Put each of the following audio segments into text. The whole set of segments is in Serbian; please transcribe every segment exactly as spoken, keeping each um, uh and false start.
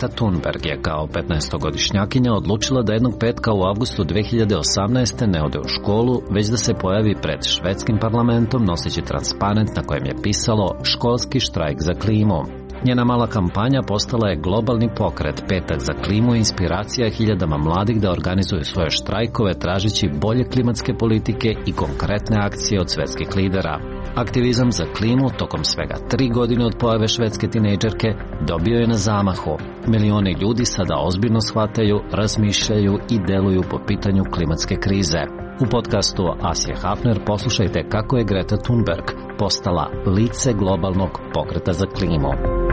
Greta Thunberg je kao petnaestogodišnjakinja odlučila da jednog petka u avgustu dve hiljade osamnaeste. ne ode u školu, već da se pojavi pred švedskim parlamentom noseći transparent na kojem je pisalo školski štrajk za klimu. Njena mala kampanja postala je globalni pokret Petak za klimu i inspiracija hiljadama mladih da organizuju svoje štrajkove tražeći bolje klimatske politike i konkretne akcije od svetskih lidera. Aktivizam za klimu tokom svega tri godine od pojave švedske tinejdžerke dobio je na zamahu. Milioni ljudi sada ozbiljno shvataju, razmišljaju i deluju po pitanju klimatske krize. U podcastu Asije Hafner poslušajte kako je Greta Thunberg postala lice globalnog pokreta za klimu.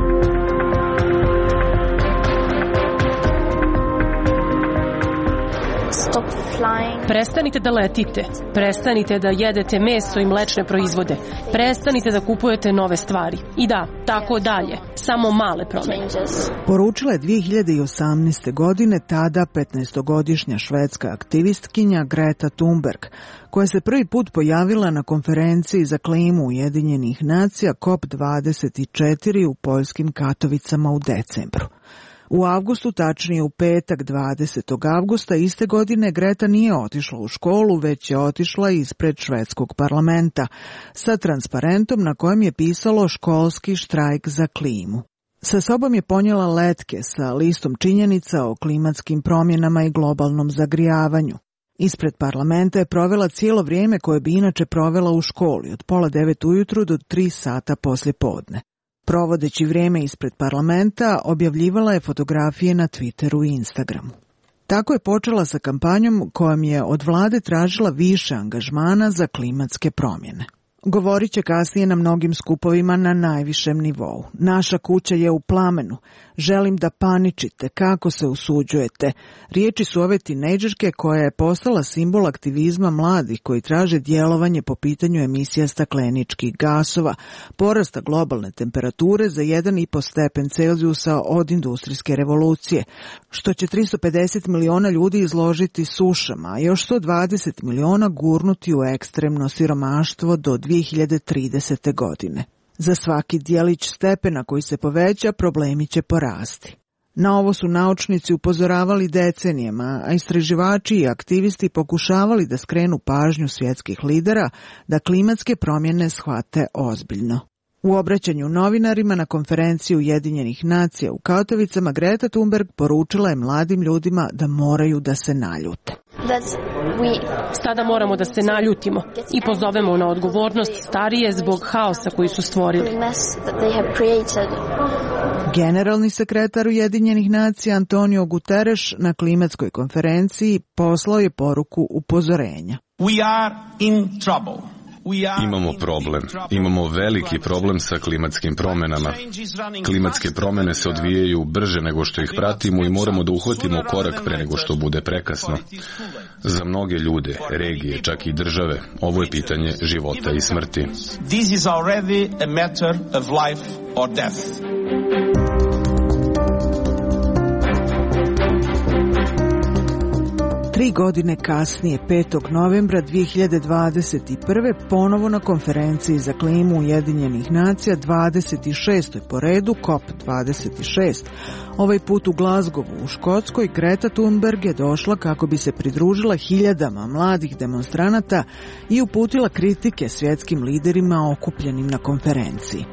Prestanite da letite, prestanite da jedete meso i mlečne proizvode, prestanite da kupujete nove stvari. I da, tako dalje, samo male promjene. Poručila je dve hiljade osamnaeste. godine tada petnaestogodišnja švedska aktivistkinja Greta Thunberg, koja se prvi put pojavila na konferenciji za klimu Ujedinjenih nacija C O P dvadeset četiri u poljskim Katovicama u decembru. U avgustu, tačnije u petak dvadesetog avgusta iste godine, Greta nije otišla u školu, već je otišla ispred švedskog parlamenta sa transparentom na kojem je pisalo školski štrajk za klimu. Sa sobom je ponijela letke sa listom činjenica o klimatskim promjenama i globalnom zagrijavanju. Ispred parlamenta je provela cijelo vrijeme koje bi inače provela u školi, od pola devet ujutru do tri sata poslje podne. Provodeći vrijeme ispred parlamenta, objavljivala je fotografije na Twitteru i Instagramu. Tako je počela sa kampanjom kojom je od vlade tražila više angažmana za klimatske promjene. Govorit će kasnije na mnogim skupovima na najvišem nivou. Naša kuća je u plamenu. Želim da paničite. Kako se usuđujete? Riječi su ove tinejdžerke koja je postala simbol aktivizma mladih koji traže djelovanje po pitanju emisija stakleničkih gasova, porasta globalne temperature za jedan i po stepen Celzijusa od industrijske revolucije, što će tristo pedeset miliona ljudi izložiti sušama, a još sto dvadeset miliona gurnuti u ekstremno siromaštvo do dvije hiljade tridesete. godine. Za svaki dijelić stepena koji se poveća, problemi će porasti. Na ovo su naučnici upozoravali decenijama, a istraživači i aktivisti pokušavali da skrenu pažnju svjetskih lidera da klimatske promjene shvate ozbiljno. U obraćanju novinarima na konferenciji Ujedinjenih nacija u Katovicama, Greta Thunberg poručila je mladim ljudima da moraju da se naljute. Sada moramo da se naljutimo i pozovemo na odgovornost starije zbog haosa koji su stvorili. Generalni sekretar Ujedinjenih nacija Antonio Guterres na klimatskoj konferenciji poslao je poruku upozorenja. We are in trouble. Imamo problem. Imamo veliki problem sa klimatskim promjenama. Klimatske promjene se odvijaju brže nego što ih pratimo i moramo da uhvatimo korak pre nego što bude prekasno. Za mnoge ljude, regije, čak i države, ovo je pitanje života i smrti. This is already a matter of life or death. Tri godine kasnije, petog novembra dvije hiljade dvadeset prve. ponovo na konferenciji za klimu Ujedinjenih nacija, dvadeset šestoj po redu, C O P dvadeset šest. Ovaj put u Glasgowu u Škotskoj, Greta Thunberg je došla kako bi se pridružila hiljadama mladih demonstranata i uputila kritike svjetskim liderima okupljenim na konferenciji.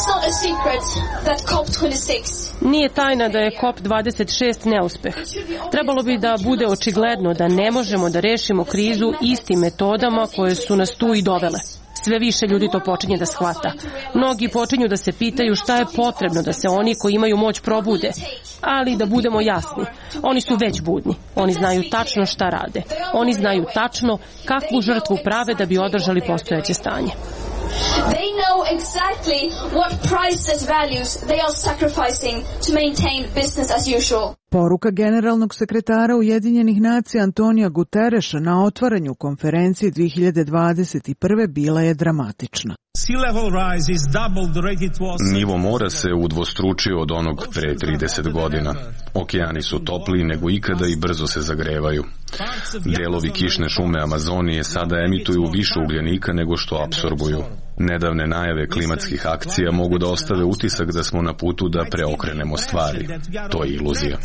Nije tajna da je C O P dvadeset šest neuspeh. Trebalo bi da bude očigledno da ne možemo da rešimo krizu istim metodama koje su nas tu i dovele. Sve više ljudi to počinje da shvata. Mnogi počinju da se pitaju šta je potrebno da se oni koji imaju moć probude. Ali da budemo jasni, oni su već budni. Oni znaju tačno šta rade. Oni znaju tačno kakvu žrtvu prave da bi održali postojeće stanje. They know exactly what priceless values they are sacrificing to maintain business as usual. Poruka generalnog sekretara Ujedinjenih nacija Antonija Guterresa na otvaranju konferencije dvije hiljade dvadeset prve. bila je dramatična. Nivo mora se udvostručio od onog pre trideset godina. Okeani su topliji nego ikada i brzo se zagrevaju. Delovi kišne šume Amazonije sada emituju više ugljenika nego što apsorbuju. Nedavne najave klimatskih akcija mogu da ostave utisak da smo na putu da preokrenemo stvari. To je iluzija.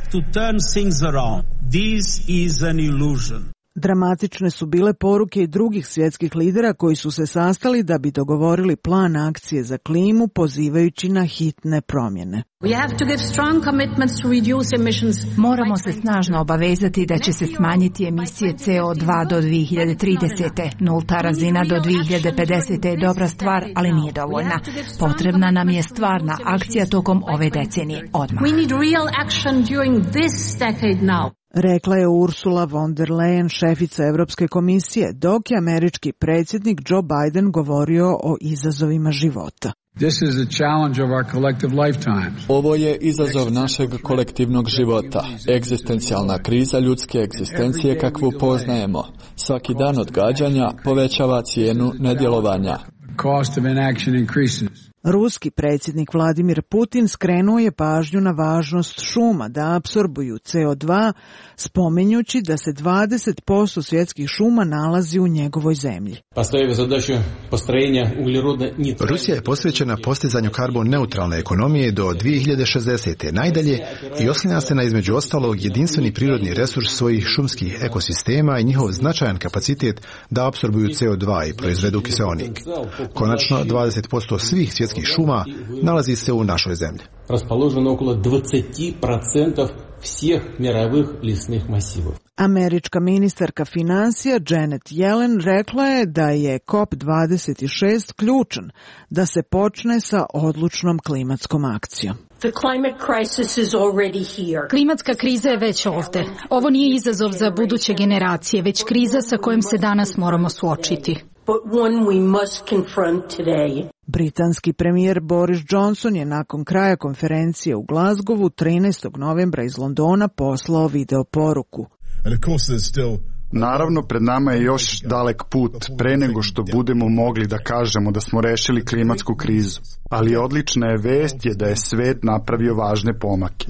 Dramatične su bile poruke i drugih svjetskih lidera koji su se sastali da bi dogovorili plan akcije za klimu pozivajući na hitne promjene. Moramo se snažno obavezati da će se smanjiti emisije C O dva do dvije hiljade tridesete. Nulta razina do dvije hiljade pedesete je dobra stvar, ali nije dovoljna. Potrebna nam je stvarna akcija tokom ove decenije, odmah. Rekla je Ursula von der Leyen, šefica Europske komisije, dok je američki predsjednik Joe Biden govorio o izazovima života. Ovo je izazov našeg kolektivnog života, egzistencijalna kriza ljudske egzistencije kakvu poznajemo. Svaki dan odgađanja povećava cijenu nedjelovanja. Ruski predsjednik Vladimir Putin skrenuo je pažnju na važnost šuma da apsorbuju C O dva, spominjući da se dvadeset posto svjetskih šuma nalazi u njegovoj zemlji. Rusija je posvećena postizanju karbon neutralne ekonomije do dvije hiljade šezdesete najdalje i oslanja se na između ostalog jedinstveni prirodni resurs svojih šumskih ekosistema i njihov značajan kapacitet da apsorbuju C O dva i proizvedu kiseonik. Konačno, dvadeset posto svih svjetskih šuma nalazi se u našoj zemlji. Raspoloženo okolo dvadeset posto svih mirovih lisnih masiva. Američka ministarka financija Janet Yellen rekla je da je COP dvadeset šest ključan da se počne sa odlučnom klimatskom akcijom. Klimatska kriza je već ovdje. Ovo nije izazov za buduće generacije, već kriza sa kojom se danas moramo suočiti. Britanski premijer Boris Johnson je nakon kraja konferencije u Glasgowu trinaestog novembra iz Londona poslao video poruku. Naravno, pred nama je još dalek put pre nego što budemo mogli da kažemo da smo rešili klimatsku krizu. Ali odlična je vest je da je svet napravio važne pomake.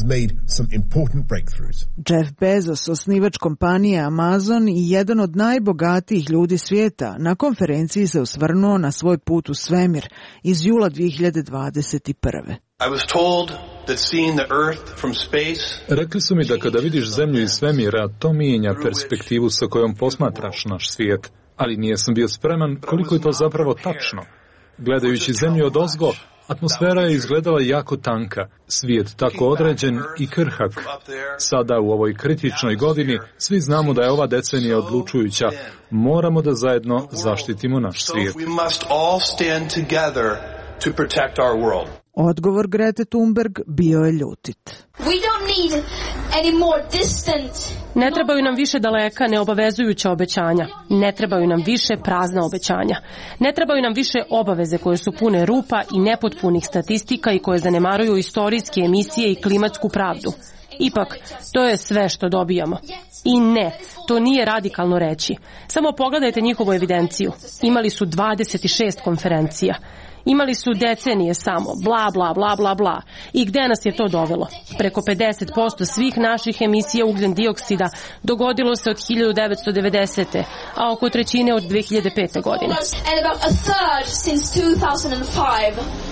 Jeff Bezos, osnivač kompanije Amazon i jedan od najbogatijih ljudi svijeta, na konferenciji se osvrnuo na svoj put u svemir iz jula dvije hiljade dvadeset prve. I was told that seeing the earth from space... Rekli su mi da kada vidiš zemlju iz svemira, to mijenja perspektivu sa kojom posmatraš naš svijet, ali nisam bio spreman koliko je to zapravo tačno. Gledajući zemlju odozgo, atmosfera je izgledala jako tanka, svijet tako određen i krhak. Sada u ovoj kritičnoj godini svi znamo da je ova decenija odlučujuća. Moramo da zajedno zaštitimo naš svijet. To protect our world. Odgovor Grete Thunberg bio je ljutit. We don't need any more distant... Ne trebaju nam više daleka, neobavezujuća obećanja. Ne trebaju nam više prazna obećanja. Ne trebaju nam više obaveze koje su pune rupa i nepotpunih statistika i koje zanemaruju istorijske emisije i klimatsku pravdu. Ipak, to je sve što dobijamo. I ne, to nije radikalno reći. Samo pogledajte njihovu evidenciju. Imali su dvadeset šest konferencija. Imali su decenije samo, bla, bla, bla, bla, bla. I gde nas je to dovelo? Preko pedeset posto svih naših emisija ugljen dioksida dogodilo se od hiljadu devetsto devedesete. a oko trećine od dvije hiljade pete. godine. And about a third since two thousand five.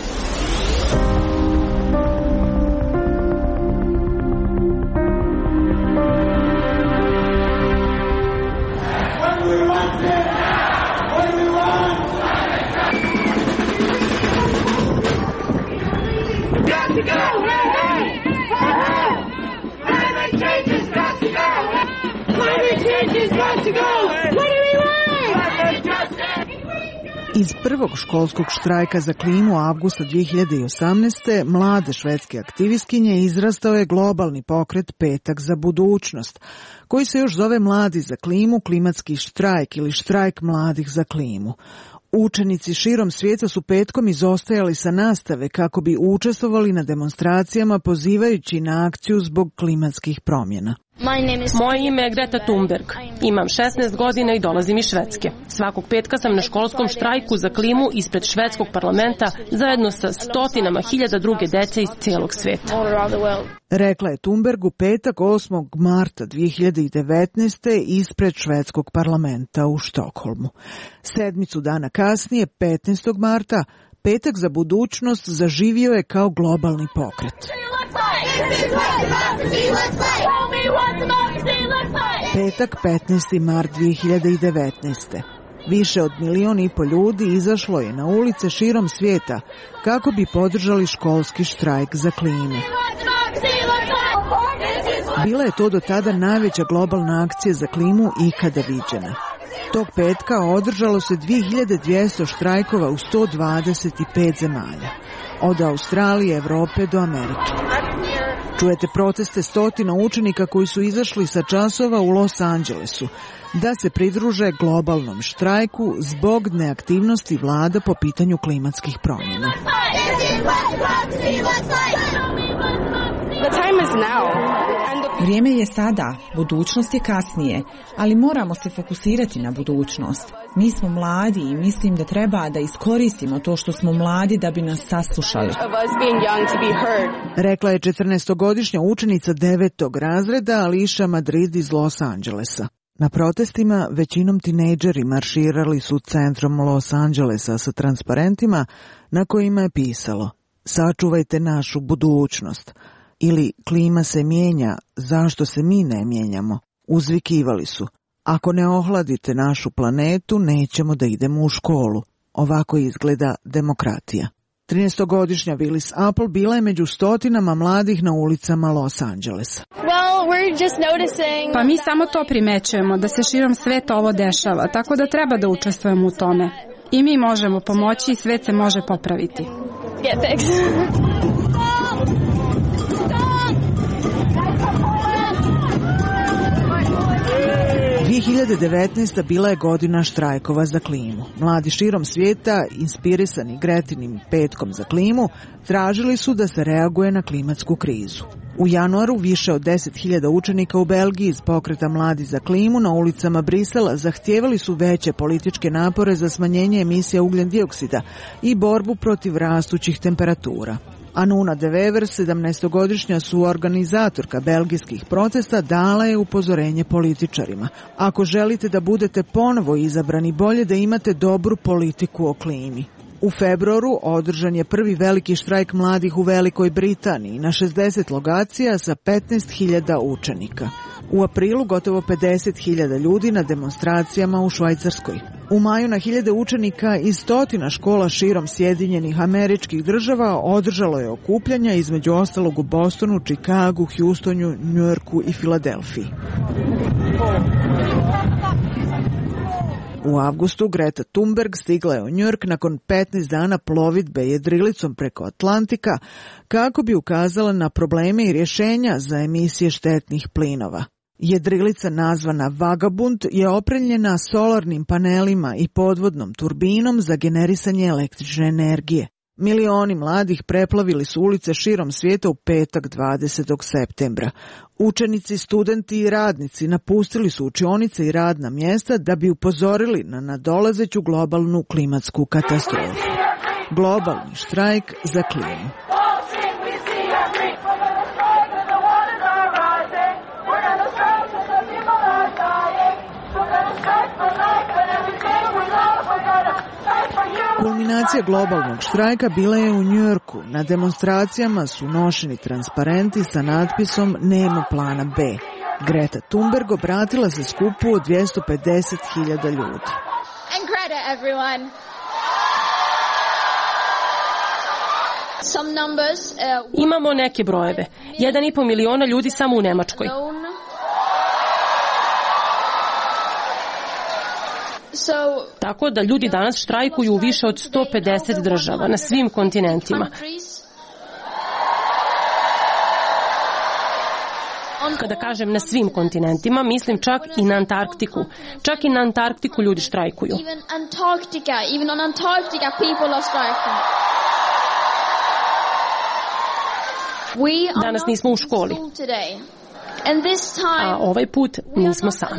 Iz prvog školskog štrajka za klimu avgusta dvije hiljade osamnaeste. mlade švedske aktivistkinje izrastao je globalni pokret Petak za budućnost, koji se još zove Mladi za klimu, klimatski štrajk ili štrajk mladih za klimu. Učenici širom svijeta su petkom izostajali sa nastave kako bi učestvovali na demonstracijama pozivajući na akciju zbog klimatskih promjena. Moje ime je Greta Thunberg. Imam šesnaest godina i dolazim iz Švedske. Svakog petka sam na školskom štrajku za klimu ispred švedskog parlamenta zajedno sa stotinama hiljada druge dece iz cijelog sveta. Rekla je Thunberg u petak osmog marta dvije hiljade devetnaeste. ispred švedskog parlamenta u Štokholmu. Sedmicu dana kasnije, petnaestog marta, Petak za budućnost zaživio je kao globalni pokret. Petak, petnaesti mart dvije hiljade devetnaeste. Više od milion i po ljudi izašlo je na ulice širom svijeta kako bi podržali školski štrajk za klimu. Bila je to do tada najveća globalna akcija za klimu ikada viđena. Tog petka održalo se dvije hiljade dvjesto štrajkova u sto dvadeset pet zemalja, od Australije, Evrope do Amerike. Čujete proteste stotina učenika koji su izašli sa časova u Los Angelesu da se pridruže globalnom štrajku zbog neaktivnosti vlada po pitanju klimatskih promjena. Vrijeme je sada, budućnost je kasnije, ali moramo se fokusirati na budućnost. Mi smo mladi i mislim da treba da iskoristimo to što smo mladi da bi nas saslušali. Rekla je četrnaestogodišnja učenica devetog razreda Alicia Madrid iz Los Angelesa. Na protestima većinom tinejdžeri marširali su centrom Los Angelesa sa transparentima na kojima je pisalo: "Sačuvajte našu budućnost" ili "Klima se mijenja, zašto se mi ne mijenjamo?" Uzvikivali su: "Ako ne ohladite našu planetu, nećemo da idemo u školu." Ovako izgleda demokratija. trinaestogodišnja Willis Apple bila je među stotinama mladih na ulicama Los Angelesa. Pa mi samo to primećujemo, da se širom sveta ovo dešava, tako da treba da učestvujemo u tome. I mi možemo pomoći i svet se može popraviti. Yeah, thanks. dvije hiljade devetnaesta. bila je godina štrajkova za klimu. Mladi širom svijeta, inspirisani Gretinim petkom za klimu, tražili su da se reaguje na klimatsku krizu. U januaru više od deset hiljada učenika u Belgiji iz pokreta Mladi za klimu na ulicama Brisela zahtijevali su veće političke napore za smanjenje emisija ugljen dioksida i borbu protiv rastućih temperatura. Anuna de Wever, sedamnaestogodišnja suorganizatorka belgijskih protesta, dala je upozorenje političarima: "Ako želite da budete ponovo izabrani, bolje da imate dobru politiku o klimi." U februaru održan je prvi veliki štrajk mladih u Velikoj Britaniji na šezdeset lokacija sa petnaest hiljada učenika. U aprilu gotovo pedeset hiljada ljudi na demonstracijama u Švajcarskoj. U maju na hiljade učenika iz stotina škola širom Sjedinjenih Američkih Država održalo je okupljanja, između ostalog u Bostonu, Čikagu, Houstonu, Njujorku i Filadelfiji. U avgustu Greta Thunberg stigla je u Njujork nakon petnaest dana plovidbe jedrilicom preko Atlantika kako bi ukazala na probleme i rješenja za emisije štetnih plinova. Jedrilica nazvana Vagabund je opremljena solarnim panelima i podvodnom turbinom za generisanje električne energije. Milioni mladih preplavili su ulice širom svijeta u petak dvadesetog septembra. Učenici, studenti i radnici napustili su učionice i radna mjesta da bi upozorili na nadolazeću globalnu klimatsku katastrofu. Globalni štrajk za klimu. Kulminacija globalnog štrajka bila je u Njujorku. Na demonstracijama su nošeni transparenti sa natpisom "Nema plana B". Greta Thunberg obratila se skupu od dvjesto pedeset hiljada ljudi. And Greta, everyone. Some numbers, uh, Imamo neke brojeve. Jedan i po miliona ljudi samo u Nemačkoj. So, Tako da ljudi danas štrajkuju u više od sto pedeset država na svim kontinentima. Kada kažem na svim kontinentima, mislim čak i na Antarktiku. Čak i na Antarktiku ljudi štrajkuju. Even Antarctica, even on Antarctica people are striking. Danas nismo u školi. A ovaj put nismo sami.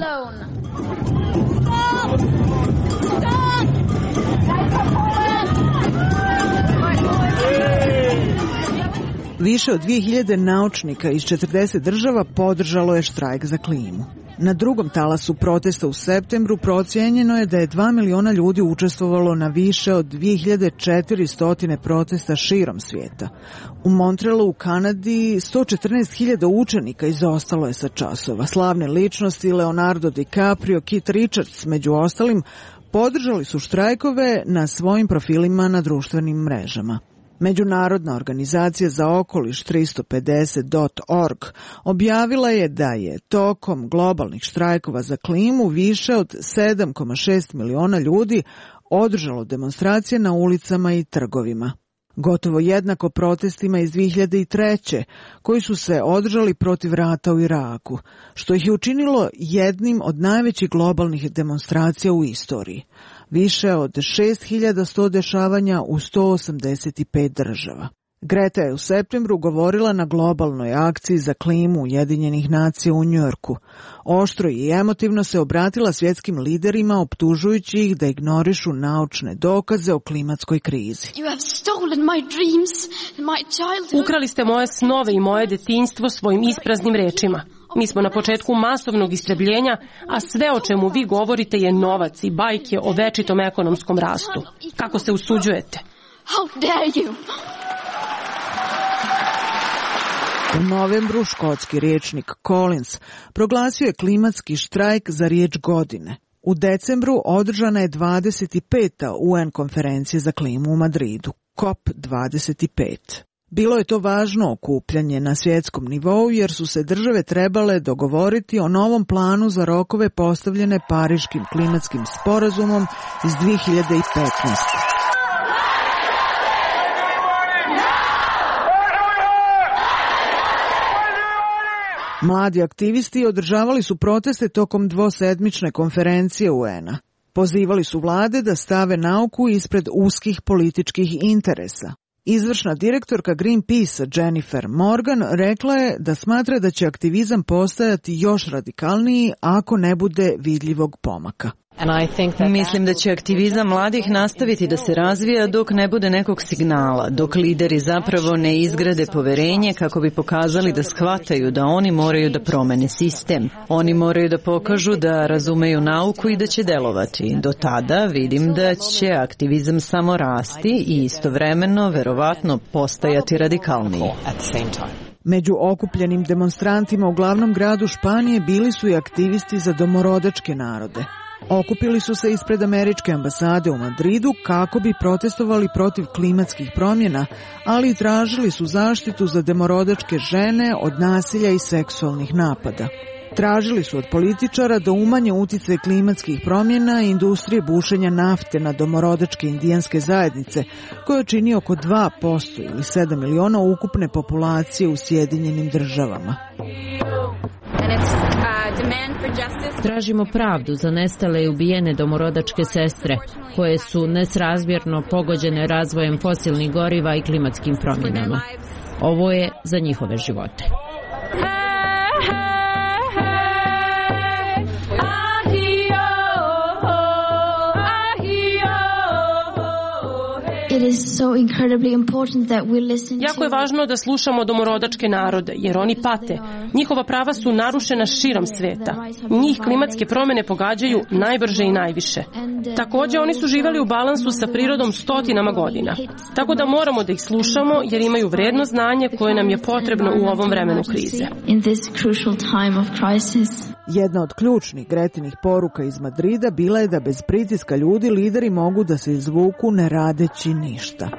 Više od dvije hiljade naučnika iz četrdeset država podržalo je štrajk za klimu. Na drugom talasu protesta u septembru procijenjeno je da je dva miliona ljudi učestvovalo na više od dvije hiljade četiristo protesta širom svijeta. U Montrealu u Kanadi sto četrnaest hiljada učenika izostalo je sa časova. Slavne ličnosti Leonardo DiCaprio, Keith Richards među ostalim podržali su štrajkove na svojim profilima na društvenim mrežama. Međunarodna organizacija za okoliš tristo pedeset dot org objavila je da je tokom globalnih štrajkova za klimu više od sedam zarez šest miliona ljudi održalo demonstracije na ulicama i trgovima. Gotovo jednako protestima iz dvije hiljade treće koji su se održali protiv rata u Iraku, što ih je učinilo jednim od najvećih globalnih demonstracija u istoriji. Više od šest hiljada sto dešavanja u sto osamdeset pet država. Greta je u septembru govorila na globalnoj akciji za klimu Ujedinjenih nacija u Njujorku. Oštro i emotivno se obratila svjetskim liderima optužujući ih da ignorišu naučne dokaze o klimatskoj krizi. Ukrali ste moje snove i moje detinjstvo svojim ispraznim rečima. Mi smo na početku masovnog istrebljenja, a sve o čemu vi govorite je novac i bajke o večitom ekonomskom rastu. Kako se usuđujete? How dare you? U novembru škotski riječnik Collins proglasio je klimatski štrajk za riječ godine. U decembru održana je dvadeset peta U N konferencija za klimu u Madridu, COP dvadeset pet. Bilo je to važno okupljanje na svjetskom nivou jer su se države trebale dogovoriti o novom planu za rokove postavljene Pariškim klimatskim sporazumom iz dvije hiljade petnaeste. Mladi aktivisti održavali su proteste tokom dvosedmične konferencije U N-a. Pozivali su vlade da stave nauku ispred uskih političkih interesa. Izvršna direktorka Greenpeace Jennifer Morgan rekla je da smatra da će aktivizam postajati još radikalniji ako ne bude vidljivog pomaka. Mislim da će aktivizam mladih nastaviti da se razvija dok ne bude nekog signala, dok lideri zapravo ne izgrade poverenje kako bi pokazali da shvataju da oni moraju da promene sistem. Oni moraju da pokažu da razumeju nauku i da će delovati. Do tada vidim da će aktivizam samo rasti i istovremeno verovatno postajati radikalniji. Među okupljenim demonstrantima u glavnom gradu Španije bili su i aktivisti za domorodačke narode. Okupili su se ispred američke ambasade u Madridu kako bi protestovali protiv klimatskih promjena, ali i tražili su zaštitu za domorodačke žene od nasilja i seksualnih napada. Tražili su od političara da umanje uticaj klimatskih promjena i industrije bušenja nafte na domorodačke indijanske zajednice, koje čini oko dva posto ili sedam miliona ukupne populacije u Sjedinjenim državama. Tražimo pravdu za nestale i ubijene domorodačke sestre, koje su nesrazmjerno pogođene razvojem fosilnih goriva i klimatskim promjenama. Ovo je za njihove živote. Jako je važno da slušamo domorodačke narode, jer oni pate. Njihova prava su narušena širom sveta. Njih klimatske promjene pogađaju najbrže i najviše. Također, oni su živjeli u balansu sa prirodom stotinama godina. Tako da moramo da ih slušamo, jer imaju vredno znanje koje nam je potrebno u ovom vremenu krize. Jedna od ključnih Gretinih poruka iz Madrida bila je da bez pritiska ljudi lideri mogu da se izvuku ne radeći ništa.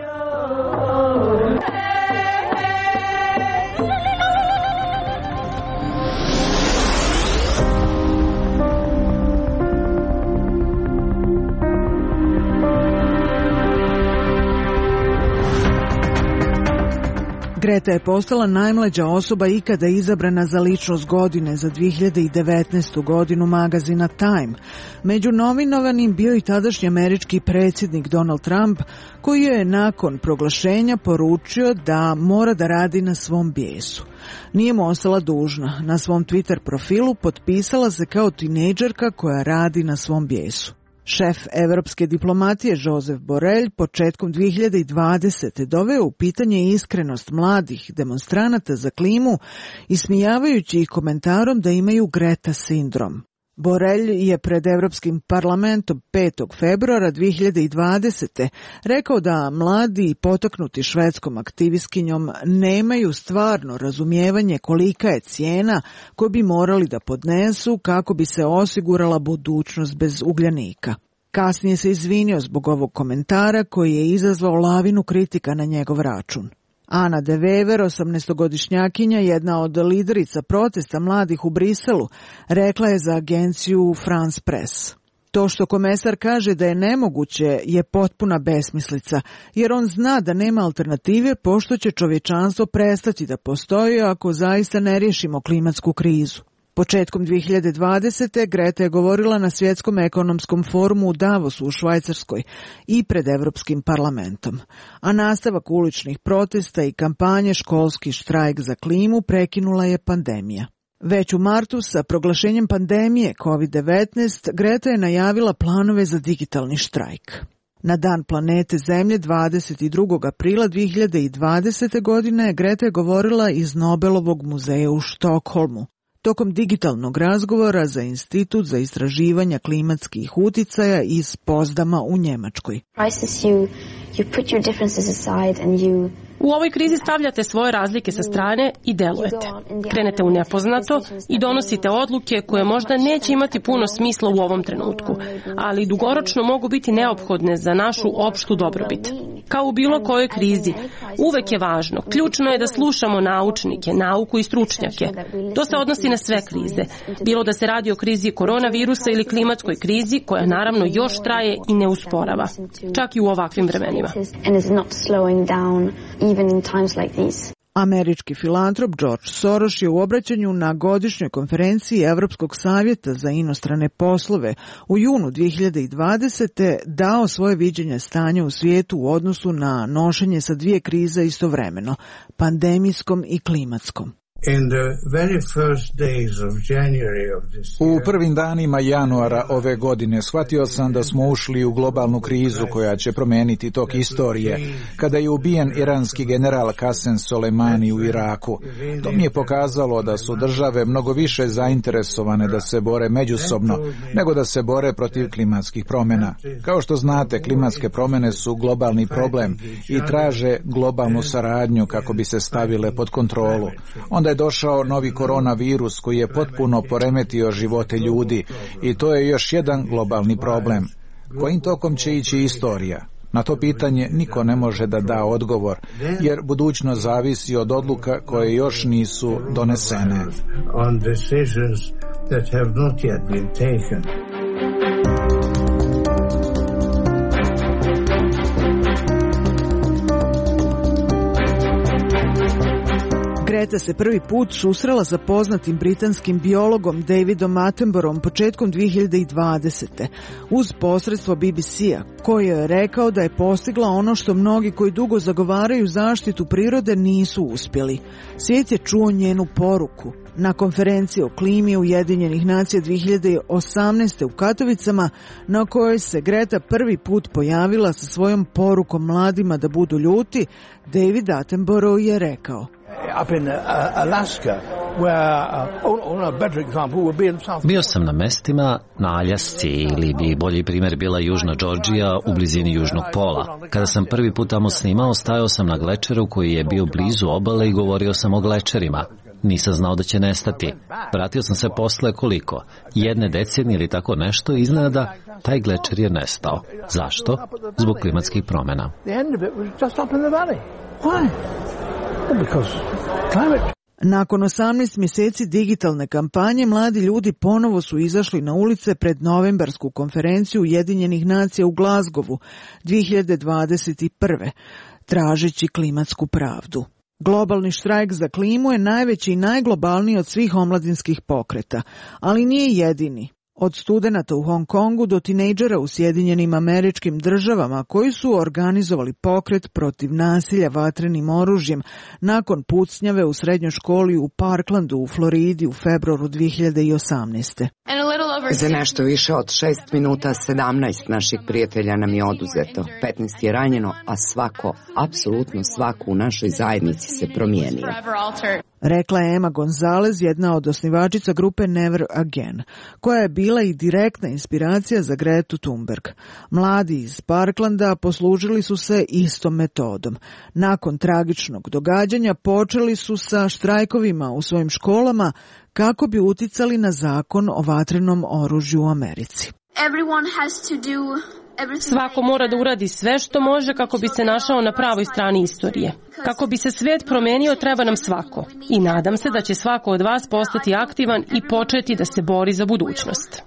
Greta je postala najmlađa osoba ikada izabrana za ličnost godine za dvije hiljade devetnaestu godinu magazina Time. Među nominovanim bio i tadašnji američki predsjednik Donald Trump, koji je nakon proglašenja poručio da mora da radi na svom bijesu. Nije mu ostala dužna. Na svom Twitter profilu potpisala se kao tinejdžerka koja radi na svom bijesu. Šef evropske diplomatije Josep Borrell početkom dvije hiljade dvadesete doveo u pitanje iskrenost mladih demonstranata za klimu, ismijavajući ih komentarom da imaju Greta sindrom. Borrell je pred Evropskim parlamentom petog februara dvije hiljade dvadesete rekao da mladi potaknuti švedskom aktivistkinjom nemaju stvarno razumijevanje kolika je cijena koju bi morali da podnesu kako bi se osigurala budućnost bez ugljanika. Kasnije se izvinio zbog ovog komentara koji je izazvao lavinu kritika na njegov račun. Ana de Wever, osamnaestogodišnjakinja, jedna od liderica protesta mladih u Briselu, rekla je za agenciju France Press: to što komesar kaže da je nemoguće je potpuna besmislica, jer on zna da nema alternative pošto će čovječanstvo prestati da postoji ako zaista ne riješimo klimatsku krizu. Početkom dvije hiljade dvadesete. Greta je govorila na Svjetskom ekonomskom forumu u Davosu u Švajcarskoj i pred Evropskim parlamentom. A nastavak uličnih protesta i kampanje Školski štrajk za klimu prekinula je pandemija. Već u martu sa proglašenjem pandemije kovid devetnaest Greta je najavila planove za digitalni štrajk. Na dan planete Zemlje dvadeset drugog aprila dvije hiljade dvadesete. godine Greta je govorila iz Nobelovog muzeja u Štokholmu. Tokom digitalnog razgovora za Institut za istraživanja klimatskih uticaja iz Pozdama u Njemačkoj. U ovoj krizi stavljate svoje razlike sa strane i delujete. Krenete u nepoznato i donosite odluke koje možda neće imati puno smisla u ovom trenutku, ali dugoročno mogu biti neophodne za našu opštu dobrobit. Kao u bilo kojoj krizi, uvek je važno, ključno je da slušamo naučnike, nauku i stručnjake. To se odnosi na sve krize, bilo da se radi o krizi koronavirusa ili klimatskoj krizi, koja naravno još traje i ne usporava, čak i u ovakvim vremenima. Even in times like these. Američki filantrop George Soros je u obraćanju na godišnjoj konferenciji Evropskog savjeta za inostrane poslove u junu dvije hiljade dvadesete. dao svoje viđenje stanja u svijetu u odnosu na nošenje sa dvije krize istovremeno, pandemijskom i klimatskom. U prvim danima januara ove godine shvatio sam da smo ušli u globalnu krizu koja će promijeniti tok istorije, kada je ubijen iranski general Qasem Soleimani u Iraku. To mi je pokazalo da su države mnogo više zainteresovane da se bore međusobno nego da se bore protiv klimatskih promjena. Kao što znate, klimatske promjene su globalni problem i traže globalnu saradnju kako bi se stavile pod kontrolu. Onda je došao novi koronavirus koji je potpuno poremetio živote ljudi i to je još jedan globalni problem. Kojim tokom će ići istorija? Na to pitanje niko ne može da da odgovor, jer budućnost zavisi od odluka koje još nisu donesene. Greta se prvi put susrela sa poznatim britanskim biologom Davidom Attenboroughom početkom dvije hiljade dvadesete. uz posredstvo B B C-a, koji je rekao da je postigla ono što mnogi koji dugo zagovaraju zaštitu prirode nisu uspjeli. Svijet je čuo njenu poruku. Na konferenciji o klimi Ujedinjenih nacija dvije hiljade osamnaeste. u Katovicama, na kojoj se Greta prvi put pojavila sa svojom porukom mladima da budu ljuti, David Attenborough je rekao: Bio sam na mestima na Aljasci, ili bi bolji primjer bila Južna Džordžija u blizini Južnog pola. Kada sam prvi put tamo snimao, stajao sam na glečeru koji je bio blizu obale i govorio sam o glečerima. Nisam znao da će nestati. Vratio sam se posle koliko? Jedne decenije ili tako nešto, iznenada taj glečer je nestao. Zašto? Zbog klimatskih promjena. Nakon osamnaest mjeseci digitalne kampanje, mladi ljudi ponovo su izašli na ulice pred novembarsku konferenciju Ujedinjenih nacija u Glazgovu dvije hiljade dvadeset prve. tražeći klimatsku pravdu. Globalni štrajk za klimu je najveći i najglobalniji od svih omladinskih pokreta, ali nije jedini. Od studenata u Hong Kongu do tinejdžera u Sjedinjenim Američkim Državama koji su organizovali pokret protiv nasilja vatrenim oružjem nakon pucnjave u srednjoj školi u Parklandu u Floridi u februaru dvije hiljade osamnaeste. Za nešto više od šest minuta sedamnaest naših prijatelja nam je oduzeto, petnaest je ranjeno, a svako, apsolutno svako u našoj zajednici se promijenio. Rekla je Emma Gonzalez, jedna od osnivačica grupe Never Again, koja je bila i direktna inspiracija za Gretu Thunberg. Mladi iz Parklanda poslužili su se istom metodom. Nakon tragičnog događanja počeli su sa štrajkovima u svojim školama kako bi uticali na zakon o vatrenom oružju u Americi. Svako mora da uradi sve što može kako bi se našao na pravoj strani istorije. Kako bi se svijet promenio, treba nam svako. I nadam se da će svako od vas postati aktivan i početi da se bori za budućnost.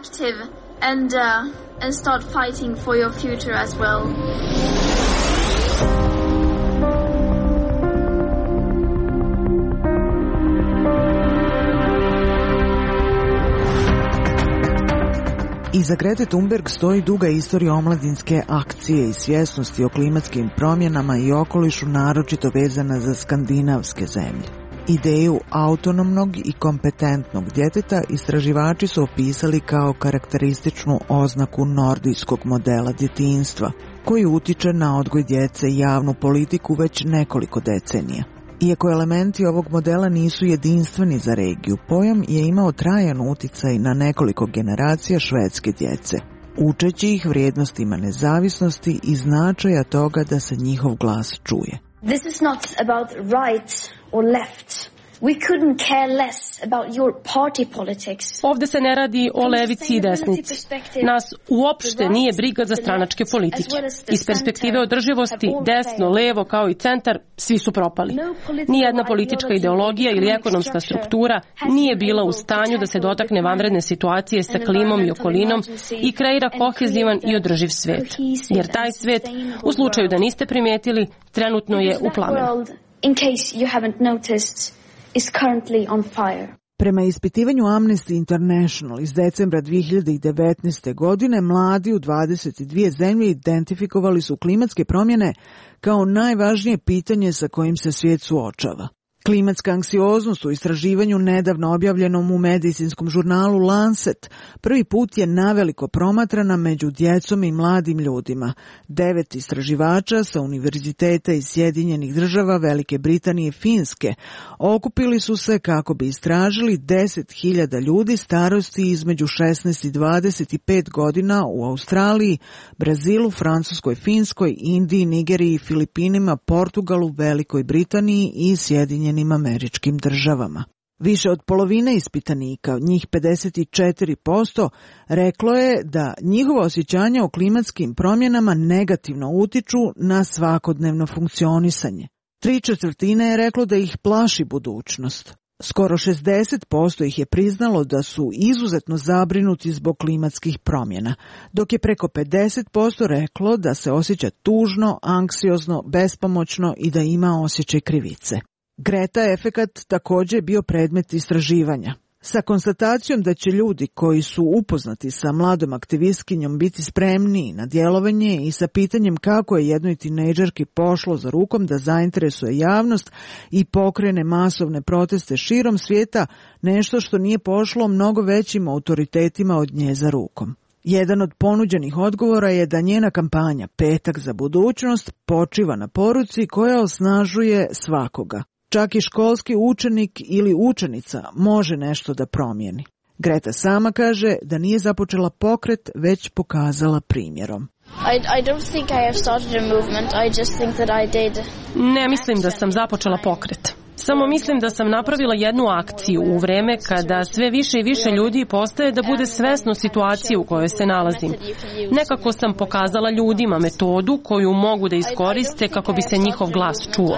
Iza Grete Thunberg stoji duga istorija omladinske akcije i svjesnosti o klimatskim promjenama i okolišu, naročito vezana za skandinavske zemlje. Ideju autonomnog i kompetentnog djeteta istraživači su opisali kao karakterističnu oznaku nordijskog modela djetinjstva, koji utiče na odgoj djece i javnu politiku već nekoliko decenija. Iako elementi ovog modela nisu jedinstveni za regiju, pojam je imao trajan uticaj na nekoliko generacija švedske djece, učeći ih vrijednostima nezavisnosti i značaja toga da se njihov glas čuje. This is not about right or left. We couldn't care less about your party politics. Ovde se ne radi o levici i desnici. Nas uopšte nije briga za stranačke politike. Iz perspektive održivosti, desno, levo kao i centar, svi su propali. Nijedna politička ideologija ili ekonomska struktura nije bila u stanju da se dotakne vanredne situacije sa klimom i okolinom i kreira kohezivan i održiv svet. Jer taj svet, u slučaju da niste primijetili, trenutno je u plamenu. In case you haven't noticed, is currently on fire. Prema ispitivanju Amnesty International iz decembra dvije hiljade devetnaeste. godine, mladi u dvadeset dvije zemlje identifikovali su klimatske promjene kao najvažnije pitanje sa kojim se svijet suočava. Klimatska anksioznost u istraživanju nedavno objavljenom u medicinskom žurnalu Lancet prvi put je naveliko promatrana među djecom i mladim ljudima. Devet istraživača sa univerziteta iz Sjedinjenih Država, Velike Britanije i Finske okupili su se kako bi istražili deset hiljada ljudi starosti između šesnaest i dvadeset pet godina u Australiji, Brazilu, Francuskoj, Finskoj, Indiji, Nigeriji, Filipinima, Portugalu, Velikoj Britaniji i Sjedinjenim Američkim Državama. Više od polovine ispitanika, njih pedeset četiri posto, reklo je da njihova osjećanja o klimatskim promjenama negativno utiču na svakodnevno funkcionisanje. Tri četvrtine je reklo da ih plaši budućnost. Skoro šezdeset posto ih je priznalo da su izuzetno zabrinuti zbog klimatskih promjena, dok je preko pedeset posto reklo da se osjeća tužno, anksiozno, bespomoćno i da ima osjećaj krivice. Greta efekat također je bio predmet istraživanja. Sa konstatacijom da će ljudi koji su upoznati sa mladom aktivistkinjom biti spremniji na djelovanje i sa pitanjem kako je jednoj tinejdžerki pošlo za rukom da zainteresuje javnost i pokrene masovne proteste širom svijeta, nešto što nije pošlo mnogo većim autoritetima od nje za rukom. Jedan od ponuđenih odgovora je da njena kampanja Petak za budućnost počiva na poruci koja osnažuje svakoga. Čak i školski učenik ili učenica može nešto da promijeni. Greta sama kaže da nije započela pokret, već pokazala primjerom. I, I don't think I have started a movement. I just think that I did. Ne mislim da sam započela pokret. Samo mislim da sam napravila jednu akciju u vreme kada sve više i više ljudi postaje da bude svesno situacije u kojoj se nalazim. Nekako sam pokazala ljudima metodu koju mogu da iskoriste kako bi se njihov glas čuo.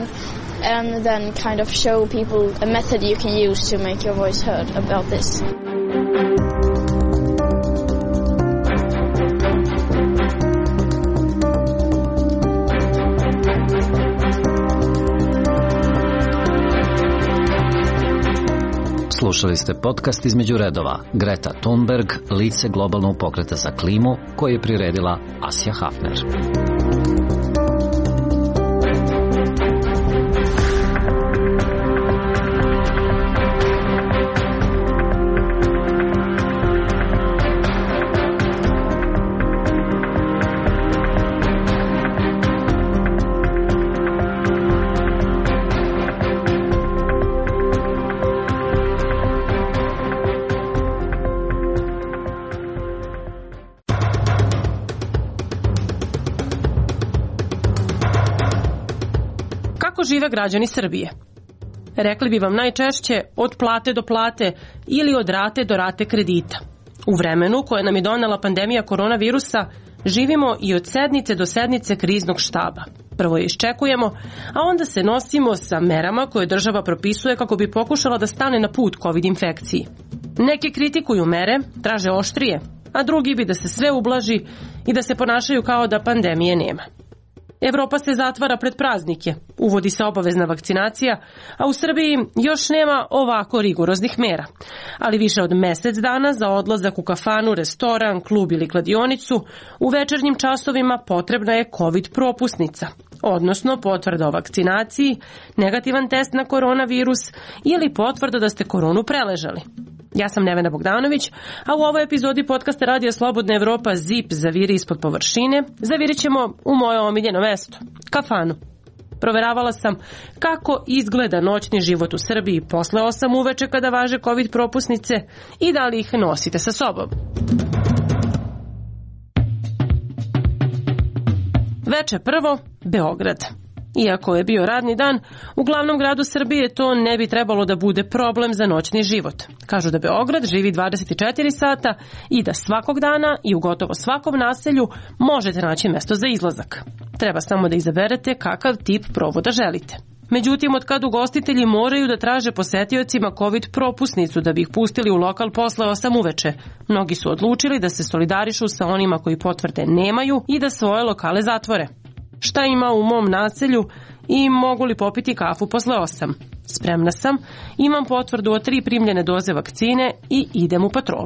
And then kind of show people a method you can use to make your voice heard about this. Slušali ste podcast Između redova. Greta Thunberg, lice globalnog pokreta za klimu, koji je priredila Asja Hafner. Kako žive građani Srbije? Rekli bi vam najčešće od plate do plate ili od rate do rate kredita. U vremenu koje nam je donela pandemija koronavirusa, živimo i od sednice do sednice kriznog štaba. Prvo je iščekujemo, a onda se nosimo sa merama koje država propisuje kako bi pokušala da stane na put COVID infekciji. Neki kritikuju mere, traže oštrije, a drugi bi da se sve ublaži i da se ponašaju kao da pandemije nema. Evropa se zatvara pred praznike, uvodi se obavezna vakcinacija, a u Srbiji još nema ovako rigoroznih mera. Ali više od mesec dana za odlazak u kafanu, restoran, klub ili kladionicu, u večernjim časovima potrebna je COVID propusnica, odnosno potvrda o vakcinaciji, negativan test na koronavirus ili potvrda da ste koronu preležali. Ja sam Nevena Bogdanović, a u ovoj epizodi podcasta Radija Slobodna Evropa Zip zaviri ispod površine, zavirit ćemo u moje omiljeno mesto, kafanu. Proveravala sam kako izgleda noćni život u Srbiji posle osam uveče kada važe COVID propusnice i da li ih nosite sa sobom. Veče prvo, Beograd. Iako je bio radni dan, u glavnom gradu Srbije to ne bi trebalo da bude problem za noćni život. Kažu da Beograd živi dvadeset četiri sata i da svakog dana i u gotovo svakom naselju možete naći mesto za izlazak. Treba samo da izaberete kakav tip provoda želite. Međutim, od kad ugostitelji moraju da traže posetiocima COVID propusnicu da bi ih pustili u lokal posle osam uveče, mnogi su odlučili da se solidarišu sa onima koji potvrde nemaju i da svoje lokale zatvore. Šta ima u mom naselju i mogu li popiti kafu posle osam? Spremna sam, imam potvrdu o tri primljene doze vakcine i idem u patrolu.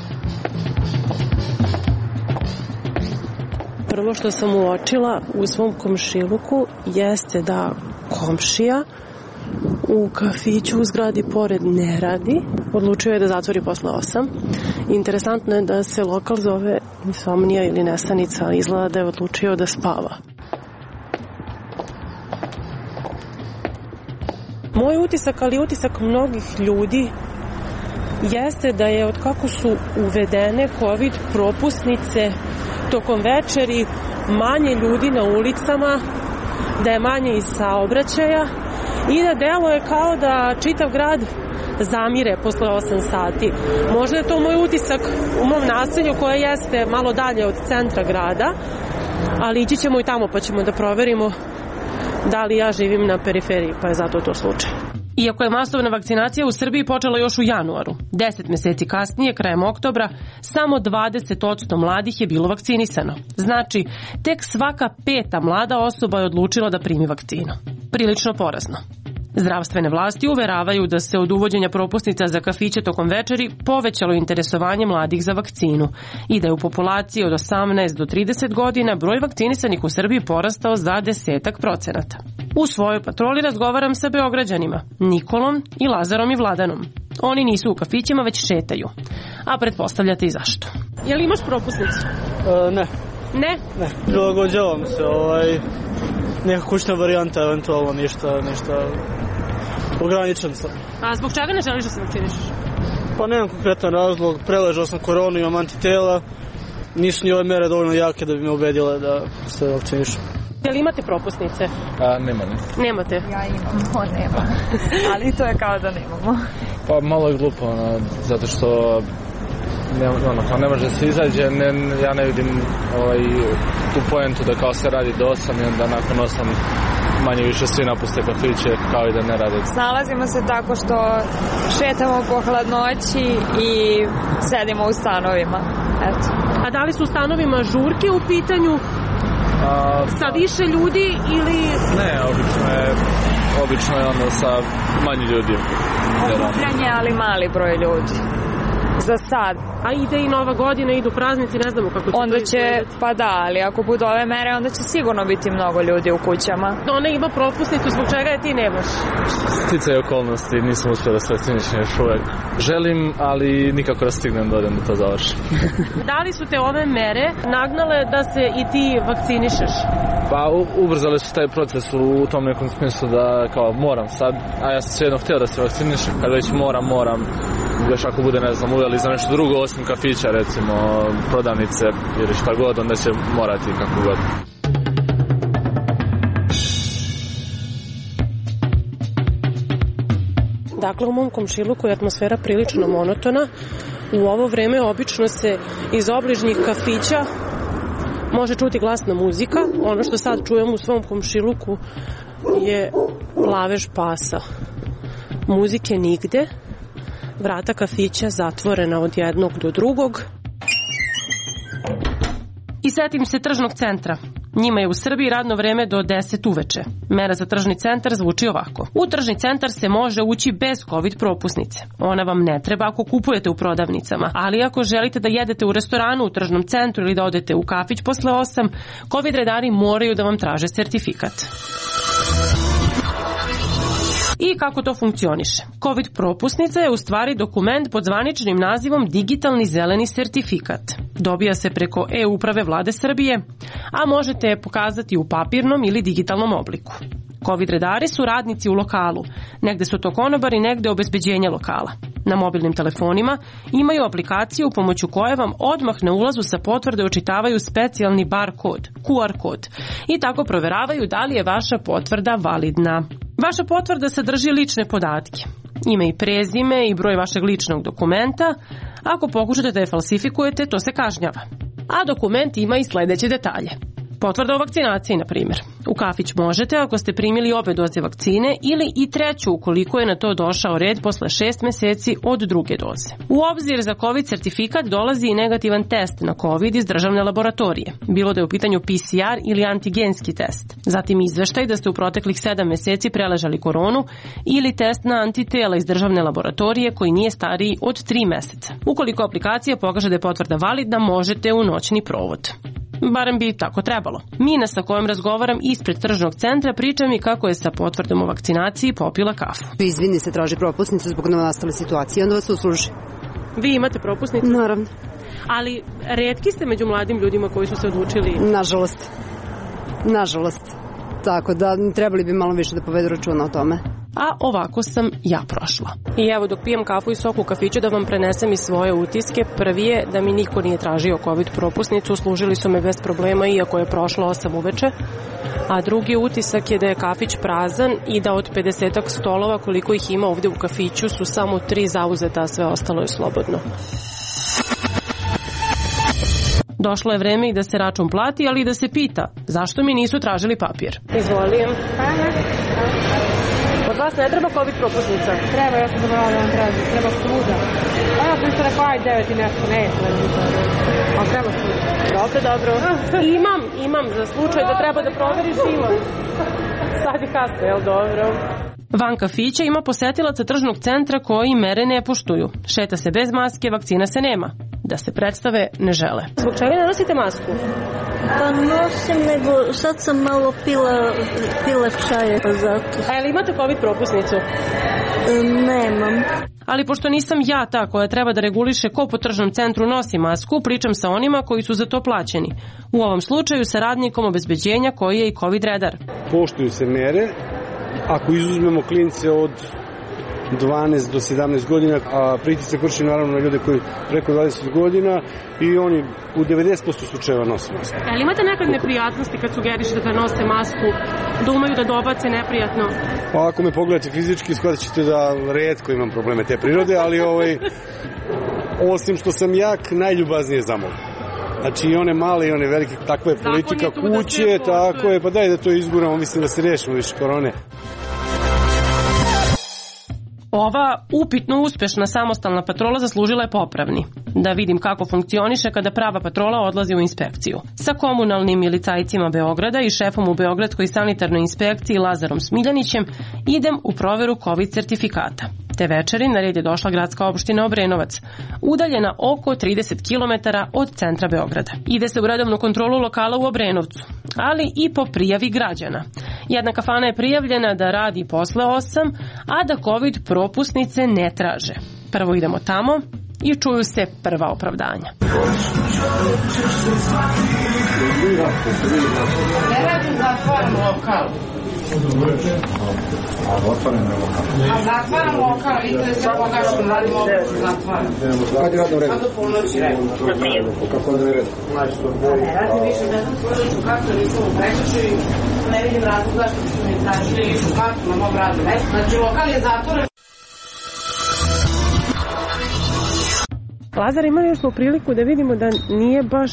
Prvo što sam uočila u svom komšiluku jeste da komšija u kafiću u zgradi pored ne radi. Odlučio je da zatvori posle osam. Interesantno je da se lokal zove Insomnija ili Nesanica, izgleda da je odlučio da spava. Moj utisak, ali utisak mnogih ljudi, jeste da je od kako su uvedene COVID propusnice tokom večeri manje ljudi na ulicama, da je manje i saobraćaja i da deluje kao da čitav grad zamire posle osam sati. Možda je to moj utisak u mom naselju koje jeste malo dalje od centra grada, ali ići ćemo i tamo pa ćemo da proverimo da li ja živim na periferiji, pa je zato to slučaj. Iako je masovna vakcinacija u Srbiji počela još u januaru, deset meseci kasnije, krajem oktobra, samo dvadeset posto mladih je bilo vakcinisano. Znači, tek svaka peta mlada osoba je odlučila da primi vakcinu. Prilično porazno. Zdravstvene vlasti uveravaju da se od uvođenja propusnica za kafiće tokom večeri povećalo interesovanje mladih za vakcinu i da je u populaciji od osamnaest do trideset godina broj vakcinisanih u Srbiji porastao za desetak procenata. U svojoj patroli razgovaram sa Beograđanima, Nikolom i Lazarom i Vladanom. Oni nisu u kafićima, već šetaju. A pretpostavljate i zašto. Je li imaš propusnicu? E, ne. Ne? Ne, prilagođavam se, ovaj, neka kućna varijanta, eventualno ništa, ništa ograničen sam. A zbog čega ne želiš da se vakcinišeš? Pa nemam konkretan razlog, preležao sam koronu, imam antitela, nisu ni ove mere dovoljno jake da bi me ubedile da se vakcinišem. Je li imate propusnice? A, nemam. Nemate? Ja imam, on nema. Ali to je kao da nemamo. Pa malo je glupo, ono, zato što ne, ono, kao ne može da se izađe, ne, ja ne vidim ovaj, tu pojentu da kao se radi do osam i onda nakon osam manje više svi napuste kafiće kao i da ne rade. Snalazimo se tako što šetamo po hladnoći i sedimo u stanovima. Eto. A da li su u stanovima žurke u pitanju? A, sa više ljudi ili... Ne, obično je obično je onda sa manji ljudi. Okupljanje, ali mali broj ljudi. Za sad. A ide i Nova godina, idu praznici, ne znamo kako će onda to će, izgledati. pa da, ali ako budu ove mere, onda će sigurno biti mnogo ljudi u kućama. Ona ima propusnicu, zbog čega je ti nemaš? Sticaj okolnosti, nisam uspio da se vakcinišem još uvek. Želim, ali nikako da stignem da odem da to završim. Da li su te ove mere nagnale da se i ti vakcinišeš? Pa ubrzali su taj proces u tom nekom smislu da kao moram sad, a ja sam svejedno htio da se vakcinišem, kad već moram, moram, još ako bude, ne znam, uveli za nešto drugo osim kafića, recimo prodavnice ili šta god, onda će morati kako god. Dakle, u mom komšiluku je atmosfera prilično monotona. U ovo vreme obično se iz obližnjih kafića može čuti glasna muzika. Ono što sad čujem u svom komšiluku je lavež pasa. Muzike nigde. Vrata kafića zatvorena od jednog do drugog. I setim se tržnog centra. Njima je u Srbiji radno vreme do deset uveče. Mera za tržni centar zvuči ovako. U tržni centar se može ući bez COVID propusnice. Ona vam ne treba ako kupujete u prodavnicama, ali ako želite da jedete u restoranu, u tržnom centru ili da odete u kafić posle osam, COVID redari moraju da vam traže sertifikat. I kako to funkcioniše? COVID propusnica je u stvari dokument pod zvaničnim nazivom Digitalni zeleni sertifikat. Dobija se preko e-uprave Vlade Srbije, a možete je pokazati u papirnom ili digitalnom obliku. COVID redari su radnici u lokalu, negde su to konobari, negde obezbeđenje lokala. Na mobilnim telefonima imaju aplikaciju pomoću koje vam odmah na ulazu sa potvrde očitavaju specijalni bar kod, Q R kod, i tako proveravaju da li je vaša potvrda validna. Vaša potvrda sadrži lične podatke, ime i prezime i broj vašeg ličnog dokumenta. Ako pokušate da je falsifikujete, to se kažnjava. A dokument ima i sledeće detalje. Potvrda o vakcinaciji, na primjer. U kafić možete ako ste primili obe doze vakcine ili i treću ukoliko je na to došao red posle šest meseci od druge doze. U obzir za COVID sertifikat dolazi i negativan test na COVID iz državne laboratorije, bilo da je u pitanju P C R ili antigenski test. Zatim izveštaj da ste u proteklih sedam meseci preležali koronu ili test na antitela iz državne laboratorije koji nije stariji od tri meseca. Ukoliko aplikacija pokaže da je potvrda validna, možete u noćni provod. Barem bi tako trebalo. Mina sa kojom razgovaram ispred tržnog centra priča mi kako je sa potvrdom o vakcinaciji popila kafu. Izvini se, traži propusnicu zbog novonastale situacije, onda vas usluži. Vi imate propusnicu? Naravno. Ali retki ste među mladim ljudima koji su se odlučili? Nažalost. Nažalost. Tako da trebali bi malo više da povedu računa o tome. A ovako sam ja prošla. I evo dok pijem kafu i sok u kafiću da vam prenesem i svoje utiske. Prvi je da mi niko nije tražio COVID propusnicu, služili su me bez problema iako je prošlo osam uveče. A drugi utisak je da je kafić prazan i da od pedesetak stolova koliko ih ima ovde u kafiću su samo tri zauzeta, a sve ostalo je slobodno. Došlo je vreme i da se račun plati, ali i da se pita zašto mi nisu tražili papir. Izvolim. Od vas ne treba COVID propusnica? Treba, ja sam zaboravila da vam traži. Treba svuda. A ja sam isto rekao, aj devet i nešto, ne je sve. Ali treba svuda. Dobro, dobro. Imam, imam za slučaj da treba da proveriš, imam. Sad je kasno, jel dobro? Van kafića ima posetilaca tržnog centra koji mere ne poštuju. Šeta se bez maske, vakcina se nema. Da se predstave ne žele. Zbog čega ne nosite masku? Pa nosim, nego sad sam malo pila, pila čaje zato. A jel imate COVID propusnicu? Nemam. Ali pošto nisam ja ta koja treba da reguliše ko po tržnom centru nosi masku, pričam sa onima koji su za to plaćeni. U ovom slučaju sa radnikom obezbeđenja koji je i COVID redar. Poštuju se mere. Ako izuzmemo klince od dvanaest do sedamnaest godina, a pritisak vrši naravno na ljude koji preko dvadeset godina i oni u devedeset posto slučajeva nose masku. Ali imate nekad neprijatnosti kad sugerišete da nose masku, da umeju da dobace neprijatno? Pa ako me pogledate fizički, shvatit ćete da retko imam probleme te prirode, ali ovaj, osim što sam jak, najljubaznije zamolim. Znači i one male i one velike, takva je politika kuće, tako je, pa daj da to izguramo, mislim da se rešimo više korone. Ova upitno uspešna samostalna patrola zaslužila je popravni. Da vidim kako funkcioniše kada prava patrola odlazi u inspekciju. Sa komunalnim milicajcima Beograda i šefom u Beogradskoj sanitarnoj inspekciji Lazarom Smiljanićem idem u proveru COVID sertifikata. Te večeri na red je došla gradska opština Obrenovac, udaljena oko trideset kilometara od centra Beograda. Ide se u redovnu kontrolu lokala u Obrenovcu, ali i po prijavi građana. Jedna kafana je prijavljena da radi posle osam, a da COVID propusnice ne traže. Prvo idemo tamo i čuju se prva opravdanja. Ne radi zatvoren lokal. A otvoren je lokal. A zatvoren lokal i to je sve pogašeno, radimo opet zatvoren. Kad je radno red? Sad do polnoći red. Kako je red? Ne radi više, ne znam porodiču kartu, nisam u prekršaju, ne vidim razloga što su mi tražili ličnu kartu na mom radnom mestu. Znači lokal je zatvoren. Lazar, imali smo priliku da vidimo da nije baš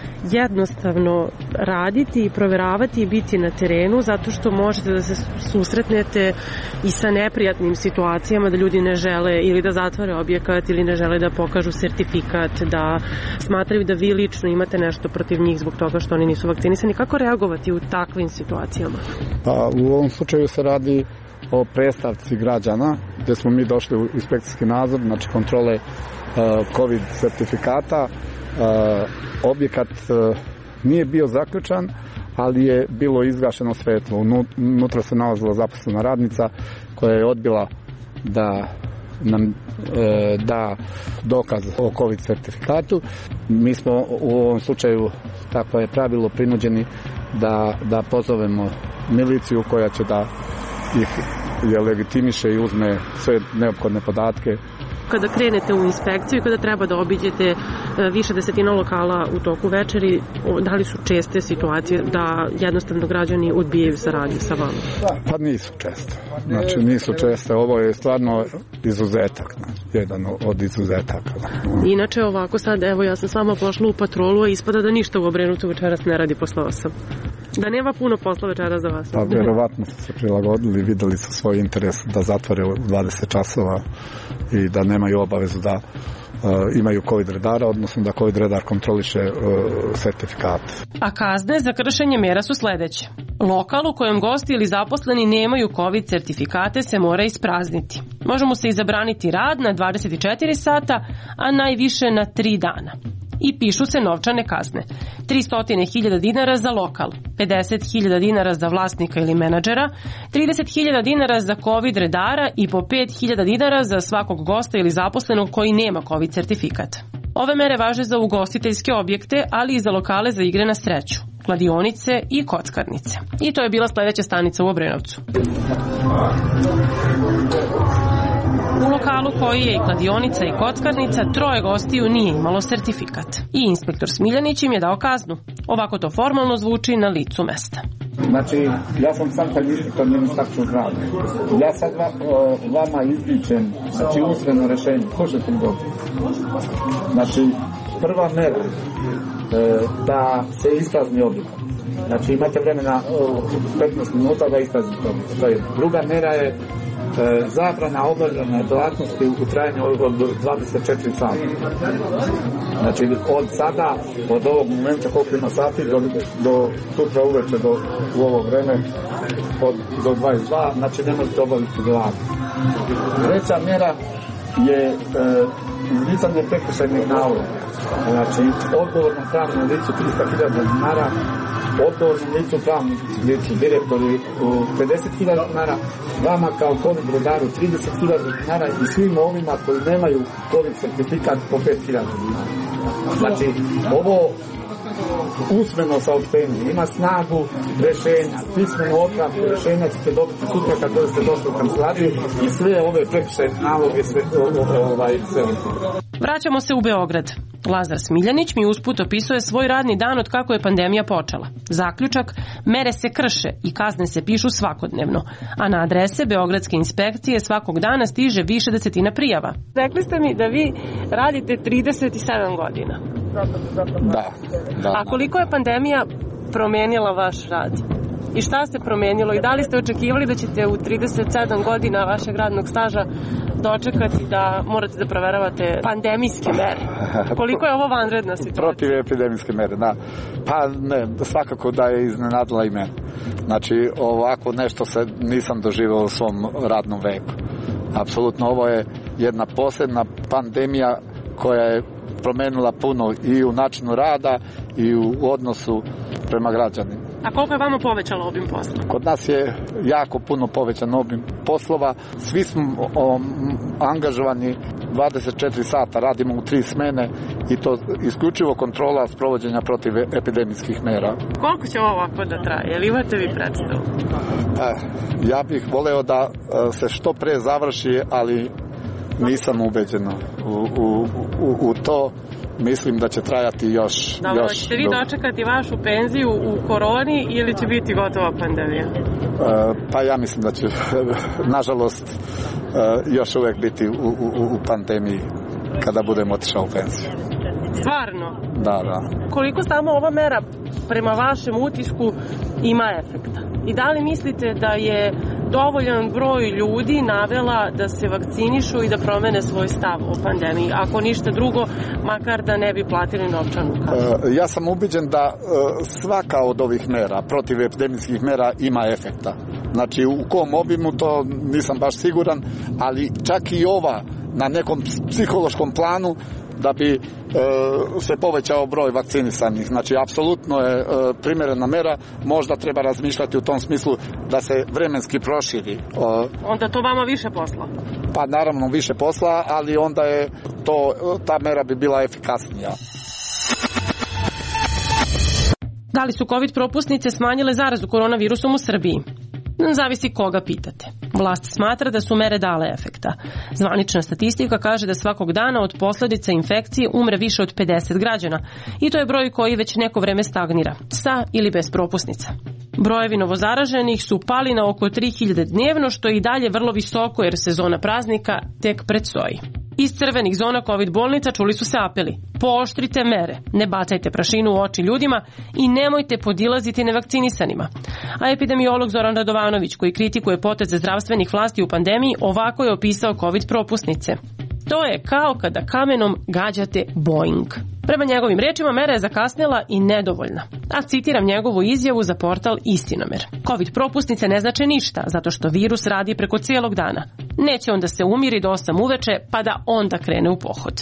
jednostavno raditi i proveravati i biti na terenu, zato što možete da se susretnete i sa neprijatnim situacijama, da ljudi ne žele ili da zatvore objekat ili ne žele da pokažu sertifikat, da smatraju da vi lično imate nešto protiv njih zbog toga što oni nisu vakcinisani. Kako reagovati u takvim situacijama? Pa, u ovom slučaju se radi o predstavci građana, gde smo mi došli u inspekcijski nadzor, znači kontrole uh, COVID sertifikata. Uh, objekat uh, nije bio zaključan, ali je bilo izgašeno svetlo. Unutra se nalazila zaposlena radnica koja je odbila da nam uh, da dokaz o COVID sertifikatu. Mi smo u ovom slučaju, tako je pravilo, prinuđeni da, da pozovemo miliciju koja će da ih je legitimiše i uzme sve neophodne podatke. Kada krenete u inspekciju i kada treba da obiđete više desetina lokala u toku večeri, da li su česte situacije da jednostavno građani odbijaju saradnju sa vama? Pa nisu česte. Znači nisu česte. Ovo je stvarno izuzetak. Jedan od izuzetaka. Inače ovako sad, evo ja sam s vama pošla u patrolu, a ispada da ništa u Obrenovcu večeras ne radi posle osam. Da nema puno posla večera za vas. Pa verovatno su se prilagodili, videli su svoj interes da zatvore u dvadeset časova i da nemaju obavezu da uh, imaju COVID redara, odnosno da COVID redar kontroliše uh, sertifikat. A kazne za kršenje mera su sledeće. Lokal u kojem gosti ili zaposleni nemaju COVID sertifikate se mora isprazniti. Može mu se i zabraniti rad na dvadeset četiri sata, a najviše na tri dana. I pišu se novčane kazne. tristo hiljada dinara za lokal, pedeset hiljada dinara za vlasnika ili menadžera, trideset hiljada dinara za COVID redara i po pet hiljada dinara za svakog gosta ili zaposlenog koji nema COVID sertifikat. Ove mere važe za ugostiteljske objekte, ali i za lokale za igre na sreću, kladionice i kockarnice. I to je bila sledeća stanica u Obrenovcu. U lokalu koji je i kladionica i kockarnica, troje gostiju nije imalo sertifikat. I inspektor Smiljanić im je dao kaznu. Ovako to formalno zvuči na licu mesta. Znači, ja sam sam taj inspektor ministarstva zdravlja. Ja sad va, o, vama izričem, znači, usmeno rešenje. Slušajte mi dobro. Znači, prva mera e, da se isprazni objekat. Znači, imate vremena o, petnaest minuta da ispraznite objekat. To je. Druga mera je E, zabrana obavljanja delatnosti u trajanju od dvadeset četiri sata. Znači od sada, od ovog momenta koliko ima sati do, do sutra uveče do u ovo vreme od, do dvadeset dva, znači ne možete obaviti delatnost. Treća mera je e, izricanje prekršajnih naloga. Znači odgovornom pravnom licu tristo hiljada dinara, odgovornom licu pravnom licu direktori u pedeset hiljada dinara, vama kao COVID redaru trideset hiljada dinara i svim ovima koji nemaju COVID sertifikat po pet hiljada dinara. Znači ovo usmeno saopštenje ima snagu rešenja, pismeno otpravno rešenja ćete dobiti sutra kad ste došli u kancelariju i sve ove prekršajne naloge sve ovaj sve. Vraćamo se u Beograd. Lazar Smiljanić mi usput opisuje svoj radni dan od kako je pandemija počela. Zaključak, mere se krše i kazne se pišu svakodnevno, a na adrese Beogradske inspekcije svakog dana stiže više desetina prijava. Rekli ste mi da vi radite trideset sedam godina. Da, da. A koliko je pandemija promenila vaš rad? I šta se promenilo i da li ste očekivali da ćete u trideset sedam godina vašeg radnog staža dočekati da morate da proveravate pandemijske mere? Koliko je ovo vanredna situacija? Protiv epidemijske mere, da. Pa ne, svakako da je iznenadila i mene. Znači, ovako nešto se nisam doživao u svom radnom veku. Apsolutno, ovo je jedna posebna pandemija koja je promenila puno i u načinu rada i u odnosu prema građanima. A koliko je vama povećalo obim posla? Kod nas je jako puno povećan obim poslova. Svi smo o, angažovani dvadeset četiri sata, radimo u tri smene i to isključivo kontrola sprovođenja protiv epidemijskih mera. Koliko će ovo ovako da traje? Jel imate vi predstavu? Pa, ja bih voleo da se što pre završi, ali nisam ubeđen u, u, u, u to. Mislim da će trajati još... Dobro, još ćete vi dočekati vašu penziju u koroni ili će biti gotova pandemija? Uh, pa ja mislim da će, nažalost, uh, još uvek biti u, u, u pandemiji kada budem otišao u penziju. Stvarno? Da, da. Koliko samo ova mera prema vašem utisku ima efekta? I da li mislite da je dovoljan broj ljudi navela da se vakcinišu i da promene svoj stav o pandemiji, ako ništa drugo, makar da ne bi platili novčanu kaznu? Ja sam ubeđen da svaka od ovih mera, protiv epidemijskih mera, ima efekta. Znači, u kom obimu to nisam baš siguran, ali čak i ova na nekom psihološkom planu da bi e, se povećao broj vakcinisanih. Znači, apsolutno je e, primjerena mera. Možda treba razmišljati u tom smislu da se vremenski proširi. E, onda to vama više posla? Pa naravno više posla, ali onda je to, ta mera bi bila efikasnija. Da li su COVID propusnice smanjile zarazu koronavirusom u Srbiji? Zavisi koga pitate. Vlast smatra da su mere dale efekta. Zvanična statistika kaže da svakog dana od posljedica infekcije umre više od pedeset građana i to je broj koji već neko vreme stagnira, sa ili bez propusnica. Brojevi novozaraženih su pali na oko tri hiljade dnevno, što je i dalje vrlo visoko jer sezona praznika tek predstoji. Iz crvenih zona COVID bolnica čuli su se apeli: pooštrite mere, ne bacajte prašinu u oči ljudima i nemojte podilaziti nevakcinisanima. A epidemiolog Zoran Radovanović, koji kritikuje poteze zdravstvenih vlasti u pandemiji, ovako je opisao COVID propusnice. To je kao kada kamenom gađate Boeing. Prema njegovim rečima, mera je zakasnela i nedovoljna. A citiram njegovu izjavu za portal Istinomer. COVID propusnice ne znače ništa, zato što virus radi preko cijelog dana. Neće onda se umiri do osam uveče, pa da onda krene u pohod.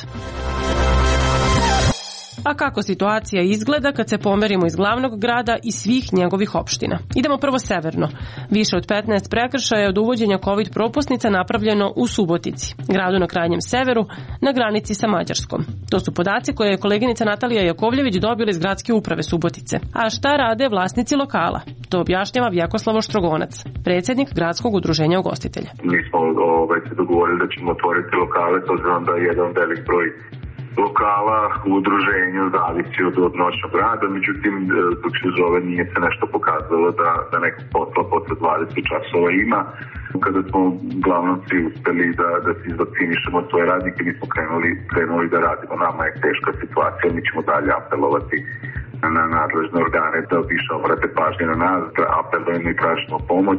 A kako situacija izgleda kad se pomerimo iz glavnog grada i svih njegovih opština? Idemo prvo severno. Više od petnaest prekršaja je od uvođenja COVID propusnica napravljeno u Subotici, gradu na krajnjem severu, na granici sa Mađarskom. To su podaci koje je koleginica Natalija Jakovljević dobila iz gradske uprave Subotice. A šta rade vlasnici lokala? To objašnjava Vjekoslavo Štrogonac, predsjednik gradskog udruženja ugostitelja. Mi smo ovaj, se dogovorili da ćemo otvoriti lokale, to znam da je jedan velik broj lokala u udruženju zavisi od, od noćnog rada, međutim dok se zove nije se nešto pokazalo da, da nekog posla posle dvadeset časova ima. Kada smo uglavnom svi uspeli da, da se izvakcinišemo svoje radnike, mi smo krenuli, krenuli da radimo. Nama je teška situacija, mi ćemo dalje apelovati na nadležne organe da više obrate pažnje na nas, da apelujemo i tražimo pomoć.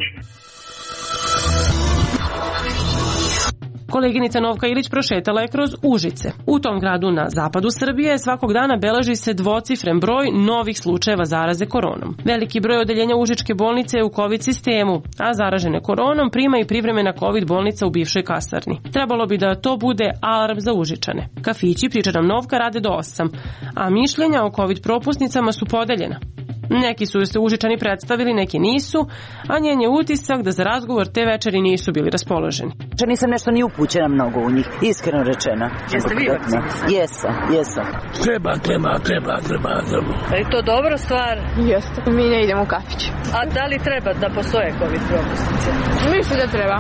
Koleginica Novka Ilić prošetala je kroz Užice. U tom gradu na zapadu Srbije svakog dana beleži se dvocifren broj novih slučajeva zaraze koronom. Veliki broj odeljenja Užičke bolnice je u COVID sistemu, a zaražene koronom prima i privremena COVID bolnica u bivšoj kasarni. Trebalo bi da to bude alarm za Užičane. Kafići, priča nam Novka, rade do osam, a mišljenja o COVID propusnicama su podeljena. Neki su se Užičani predstavili, neki nisu, a njen je utisak da za razgovor te večeri nisu bili raspoloženi. Nisam nešto ni upućena mnogo u njih, iskreno rečeno. Jeste vi vakcinisani? Jesam, jesam. Treba, treba, treba, treba, treba. Je to dobra stvar? Jeste. Mi ne idemo u kafić. A da li treba da postoje COVID propusnice? Mislim da treba.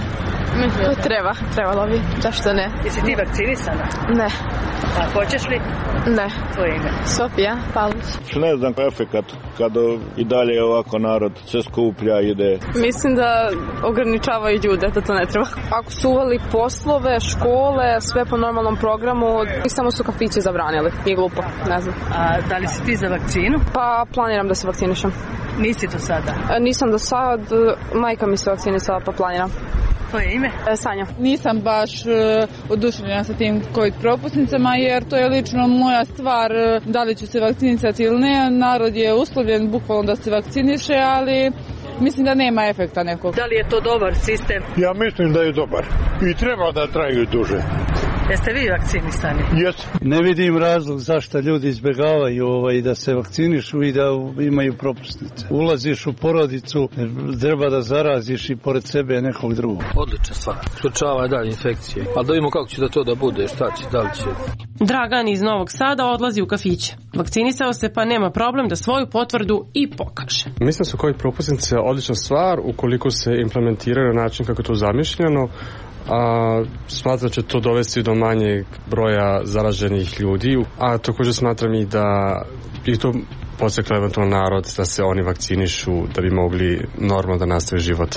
Pa treba, trebalo bi, zašto ne? Jesi ti vakcinisana? Ne. A hoćeš li? Ne. Tvoje ime? Sofija Pavlić. Ne znam efekat kada i dalje ovako narod se skuplja, ide. Mislim da ograničavaju ljude, da to ne treba. Ako su uveli poslove, škole, sve po normalnom programu, i samo su kafiće zabranili. Nije glupo, ne znam. A da li si ti za vakcinu? Pa planiram da se vakcinišem. Nisi to sada? E, nisam do sad, majka mi se vakcinisala pa planiram. Tvoje ime? E, Sanja. Nisam baš uh, oduševljena sa tim COVID propusnicama jer to je lično moja stvar uh, da li ću se vakcinisati ili ne. Narod je uslovljen bukvalno da se vakciniše, ali mislim da nema efekta nekog. Da li je to dobar sistem? Ja mislim da je dobar i treba da traju duže. Jeste vi vakcinisani? Jes. Ne vidim razlog zašto ljudi izbjegavaju ovaj, da se vakcinišu i da imaju propusnice. Ulaziš u porodicu, treba da zaraziš i pored sebe nekog drugog. Odlična stvar. Sprečava dalje infekcije. Ali da vidimo kako će da to da bude, šta će, da li će. Dragan iz Novog Sada odlazi u kafiće. Vakcinisao se pa nema problem da svoju potvrdu i pokaže. Mislim da su COVID propusnice odlična stvar ukoliko se implementiraju na način kako je to zamišljeno. A, smatram da će to dovesti do manjeg broja zaraženih ljudi, a također smatram i da i to podstaklo eventualno narod da se oni vakcinišu da bi mogli normalno da nastave život.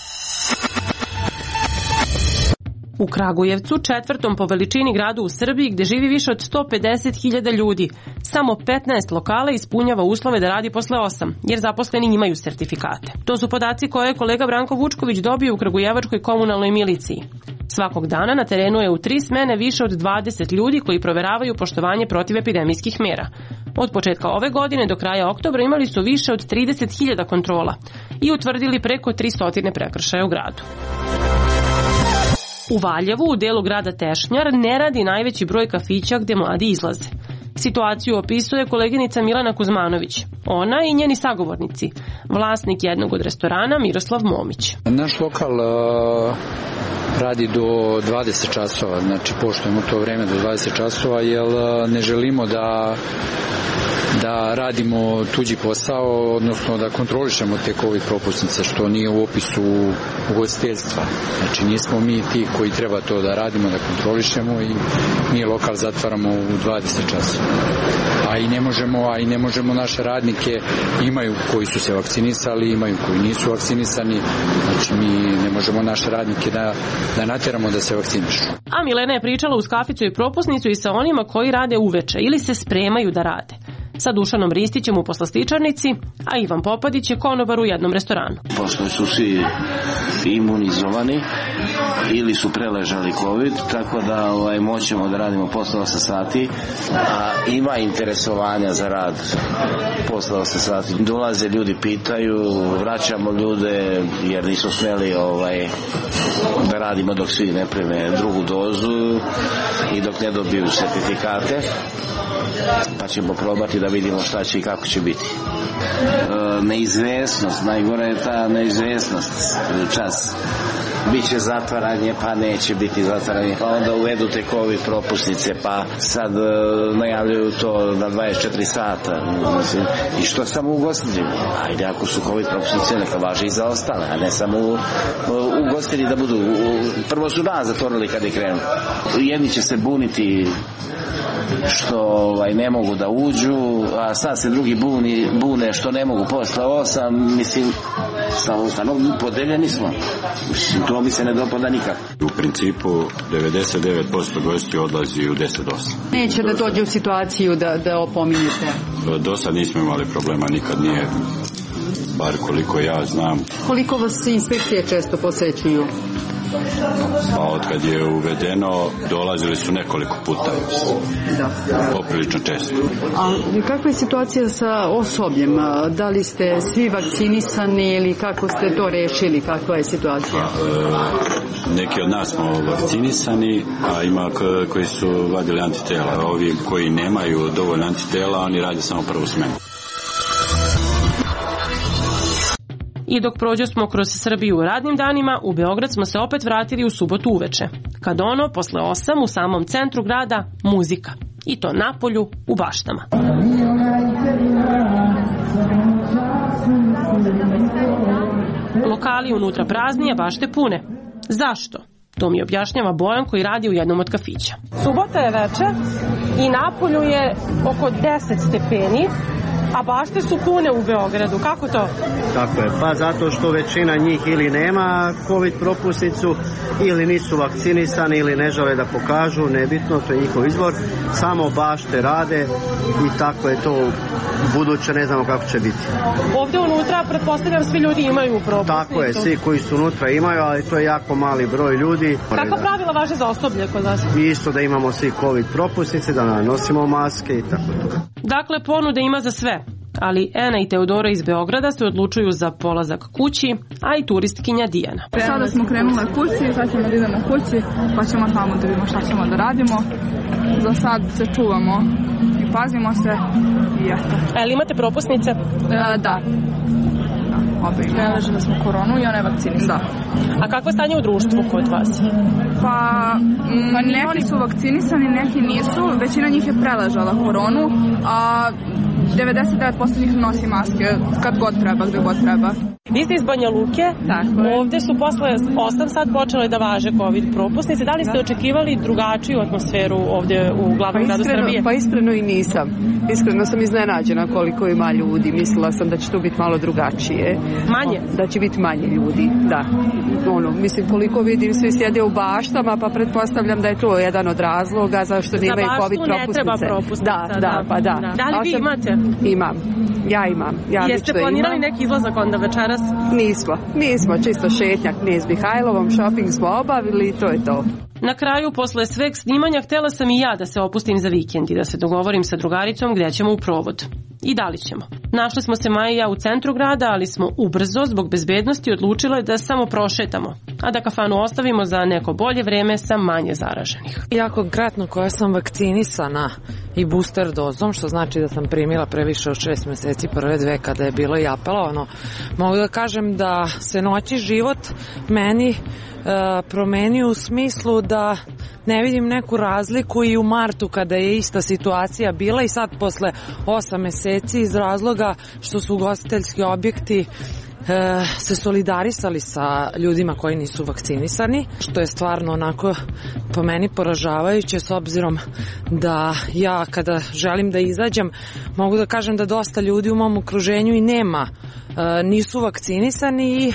U Kragujevcu, četvrtom po veličini gradu u Srbiji, gde živi više od sto pedeset hiljada ljudi, samo petnaest lokala ispunjava uslove da radi posle osam, jer zaposleni imaju sertifikate. To su podaci koje je kolega Branko Vučković dobio u Kragujevačkoj komunalnoj miliciji. Svakog dana na terenu je u tri smene više od dvadeset ljudi koji proveravaju poštovanje protivepidemijskih mera. Od početka ove godine do kraja oktobra imali su više od trideset hiljada kontrola i utvrdili preko tristo prekršaja u gradu. U Valjevu, u delu grada Tešnjar, ne radi najveći broj kafića gde mladi izlaze. Situaciju opisuje koleginica Milana Kuzmanović. Ona i njeni sagovornici, vlasnik jednog od restorana Miroslav Momić. Naš lokal uh, radi do dvadeset časova, znači poštujemo to vreme do dvadeset časova, jer uh, ne želimo da da radimo tuđi posao, odnosno da kontrolišemo te COVID propusnice, što nije u opisu ugostiteljstva. Znači nismo mi ti koji treba to da radimo, da kontrolišemo, i mi lokal zatvaramo u dvadeset časova. A i ne možemo, a i ne možemo naše radnike, imaju koji su se vakcinisali, imaju koji nisu vakcinisani, znači mi ne možemo naše radnike da, da nateramo da se vakcinišu. A Milena je pričala uz kaficu i propusnicu i sa onima koji rade uveče ili se spremaju da rade. Sa Dušanom Ristićem u poslastičarnici, a Ivan Popadić je konobar u jednom restoranu. Pošto su svi imunizovani ili su preležali COVID, tako da ovaj, moćemo da radimo posle osam sati, a ima interesovanja za rad posle osam sati. Dolaze ljudi, pitaju, vraćamo ljude jer nisu smeli ovaj, da radimo dok svi ne prime drugu dozu i dok ne dobiju sertifikate, pa ćemo probati da vidimo šta će i kako će biti. E, neizvesnost, najgore je ta neizvesnost čas. Biće zatvaranje, pa neće biti zatvaranje, pa onda uvedu te COVID propusnice, pa sad e, najavljaju to na dvadeset četiri sata. Mislim, i što samo ugostiteljima? Ajde, ako su COVID propusnice, neka važe i za ostale, a ne samo u, u, ugostitelji da budu. U, prvo su nas zatvorili kad je krenu. Jedni će se buniti što ovaj, ne mogu da uđu, a sad se drugi buni, bune što ne mogu posle osam, mislim, stvarno podeljeni smo. Mislim, to mi se ne dopada nikako. U principu devedeset devet posto gosti odlazi u deset do osam. Neće da dođe u situaciju da, da opominjete? Do sad nismo imali problema, nikad nije, bar koliko ja znam. Koliko vas inspekcije često posećuju? Pa od kad je uvedeno, dolazili su nekoliko puta. Da. Poprilično često. A kakva je situacija sa osobljem? Da li ste svi vakcinisani ili kako ste to rešili? Kakva je situacija? E, neki od nas smo vakcinisani, a ima koji su vadili antitela. Ovi koji nemaju dovoljno antitela, oni rade samo prvu smenu. I dok prođe smo kroz Srbiju u radnim danima, u Beograd smo se opet vratili u subotu uveče. Kad ono, posle osam, u samom centru grada, muzika. I to napolju, u baštama. Lokali unutra prazni, a bašte pune. Zašto? To mi objašnjava Bojan koji radi u jednom od kafića. Subota je večer i napolju je oko deset stepeni, a bašte su pune u Beogradu. Kako to? Tako je, pa zato što većina njih ili nema COVID propusnicu ili nisu vakcinisani ili ne žele da pokažu, nebitno, to je njihov izbor. Samo bašte rade i tako je to u buduće, ne znamo kako će biti. Ovde unutra, pretpostavljam, svi ljudi imaju propusnicu. Tako je, svi koji su unutra imaju, ali to je jako mali broj ljudi. Kakva pravila važe za osoblje kod vas? Isto da imamo svi COVID propusnice, da nosimo maske i tako to. Dakle, ponude ima za sve. Ali Ena i Teodora iz Beograda se odlučuju za polazak kući, a i turistkinja Dijana. Sada smo krenule kući, sad ćemo da idemo kući, pa ćemo tamo da vidimo šta ćemo da radimo. Za sad se čuvamo i pazimo se i eto. E, ali imate propusnice? E, da. Obe imamo. Da smo koronu i one vakcinisane. Da. A kakvo je stanje u društvu kod vas? Pa, m, pa neki su vakcinisani, neki nisu. Većina njih je preležala koronu, a devedeset devet posto njih nosi maske kad god treba, gde god treba. Vi ste iz Banja Luke, tako je. Ovde su posle osam sad počele da važe COVID propusnice. Da li ste očekivali drugačiju atmosferu ovde u glavnom gradu Srbije? Pa iskreno i nisam. Iskreno sam iznenađena koliko ima ljudi. Mislila sam da će to biti malo drugačije. Manje? Da će biti manje ljudi, da. Ono, mislim, koliko vidim, svi sjede u baštama, pa pretpostavljam da je to jedan od razloga zašto nemaju COVID propusnice. Za baštu ne treba propusnica. Da, da, pa da. Da li vi imate? Imam. Ja imam. Ja Jeste planirali imam. neki izlazak onda večeras? Nismo. Nismo. Čisto šetnjak Knez Mihajlovom, shopping smo obavili i to je to. Na kraju, posle sveg snimanja, htjela sam i ja da se opustim za vikend i da se dogovorim sa drugaricom gdje ćemo u provod. I da li ćemo. Našli smo se Maja i ja u centru grada, ali smo ubrzo, zbog bezbednosti, odlučile da samo prošetamo, a da kafanu ostavimo za neko bolje vreme sa manje zaraženih. Ja konkretno koja sam vakcinisana i booster dozom, što znači da sam primila previše od šest meseci prve dve kada je bilo i apelovano, mogu da kažem da se noći život meni Uh, promenio u smislu da ne vidim neku razliku i u martu kada je ista situacija bila i sad posle osam meseci iz razloga što su ugostiteljski objekti uh, se solidarisali sa ljudima koji nisu vakcinisani, što je stvarno onako po meni poražavajuće s obzirom da ja kada želim da izađem mogu da kažem da dosta ljudi u mom okruženju i nema nisu vakcinisani i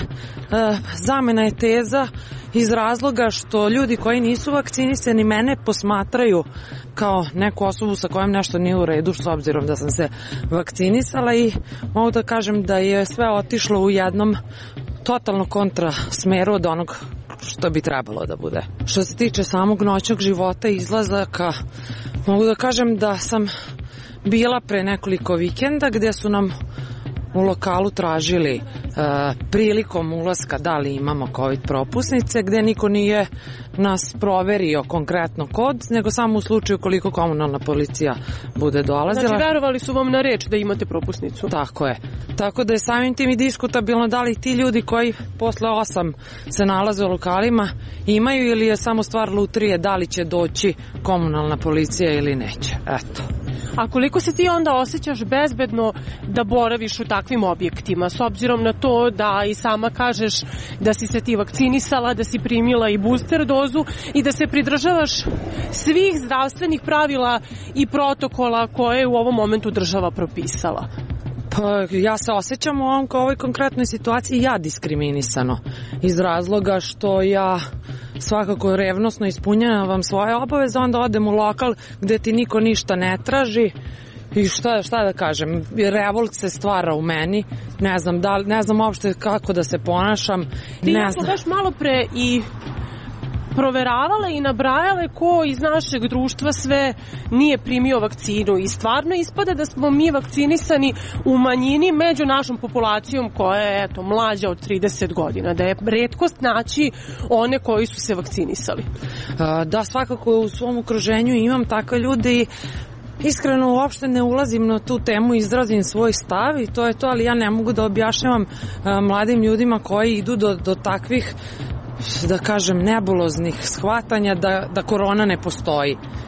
zamena je teza iz razloga što ljudi koji nisu vakcinisani mene posmatraju kao neku osobu sa kojom nešto nije u redu s obzirom da sam se vakcinisala i mogu da kažem da je sve otišlo u jednom totalno kontra smeru od onog što bi trebalo da bude. Što se tiče samog noćnog života i izlazaka, mogu da kažem da sam bila pre nekoliko vikenda gdje su nam u lokalu tražili uh, prilikom ulaska da li imamo COVID propusnice, gde niko nije nas proverio konkretno kod, nego samo u slučaju koliko komunalna policija bude dolazila. Znači, verovali su vam na reč da imate propusnicu. Tako je. Tako da je samim tim i diskutabilno da li ti ljudi koji posle osam se nalaze u lokalima imaju ili je samo stvar lutrije da li će doći komunalna policija ili neće. Eto. A koliko se ti onda osjećaš bezbedno da boraviš u takvim objektima, s obzirom na to da i sama kažeš da si se ti vakcinisala, da si primila i booster dozu i da se pridržavaš svih zdravstvenih pravila i protokola koje je u ovom momentu država propisala? Pa ja se osjećam u ovom, ovoj konkretnoj situaciji ja diskriminisano iz razloga što ja svakako revnosno ispunjavam svoje obaveze, onda odem u lokal gde ti niko ništa ne traži i šta, šta da kažem, revolt se stvara u meni, ne znam, da, ne znam uopšte kako da se ponašam. Ti ne smo baš malo pre i proveravale i nabrajale ko iz našeg društva sve nije primio vakcinu i stvarno ispada da smo mi vakcinisani u manjini među našom populacijom koja je eto, mlađa od trideset godina, da je retkost naći one koji su se vakcinisali. Da, svakako u svom okruženju imam takve ljude i iskreno uopšte ne ulazim na tu temu, izrazim svoj stav i to je to, ali ja ne mogu da objašnjavam mladim ljudima koji idu do, do takvih, da kažem, nebuloznih shvatanja da, da korona ne postoji.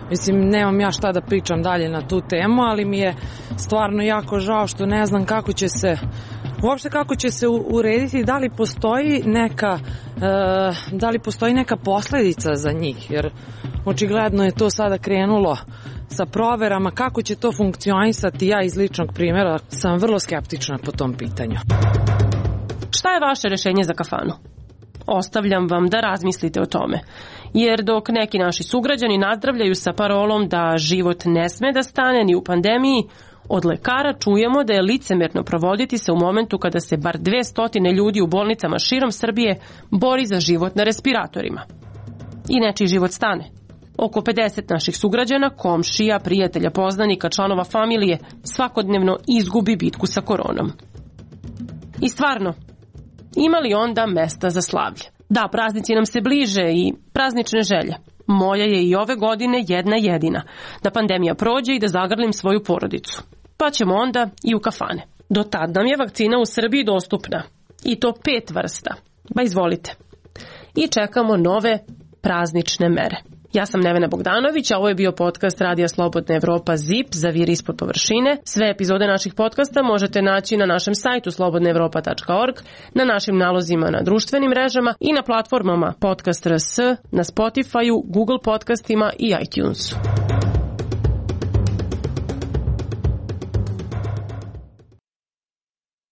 Mislim, nemam ja šta da pričam dalje na tu temu, ali mi je stvarno jako žao što ne znam kako će se, uopšte kako će se urediti, da li postoji neka, e, da li postoji neka posledica za njih, jer očigledno je to sada krenulo sa proverama, kako će to funkcionisati, ja iz ličnog primjera sam vrlo skeptična po tom pitanju. Šta je vaše rešenje za kafanu? Ostavljam vam da razmislite o tome, jer dok neki naši sugrađani nazdravljaju sa parolom da život ne sme da stane ni u pandemiji, od lekara čujemo da je licemerno provoditi se u momentu kada se bar dve stotine ljudi u bolnicama širom Srbije bori za život na respiratorima. I nečiji život stane. Oko pedeset naših sugrađana, komšija, prijatelja, poznanika, članova familije svakodnevno izgubi bitku sa koronom. I stvarno, ima li onda mesta za slavlje? Da, praznici nam se bliže i praznične želje. Moja je i ove godine jedna jedina, da pandemija prođe i da zagrlim svoju porodicu. Pa ćemo onda i u kafane. Do tad nam je vakcina u Srbiji dostupna. I to pet vrsta. Ba izvolite. I čekamo nove praznične mere. Ja sam Nevena Bogdanović, a ovo je bio podcast Radija Slobodna Evropa Z I P, Zaviri ispod površine. Sve epizode naših podcasta možete naći na našem sajtu slobodna evropa tačka org, na našim nalozima na društvenim mrežama i na platformama Podcast R S, na Spotifyu, Google podcastima i iTunesu.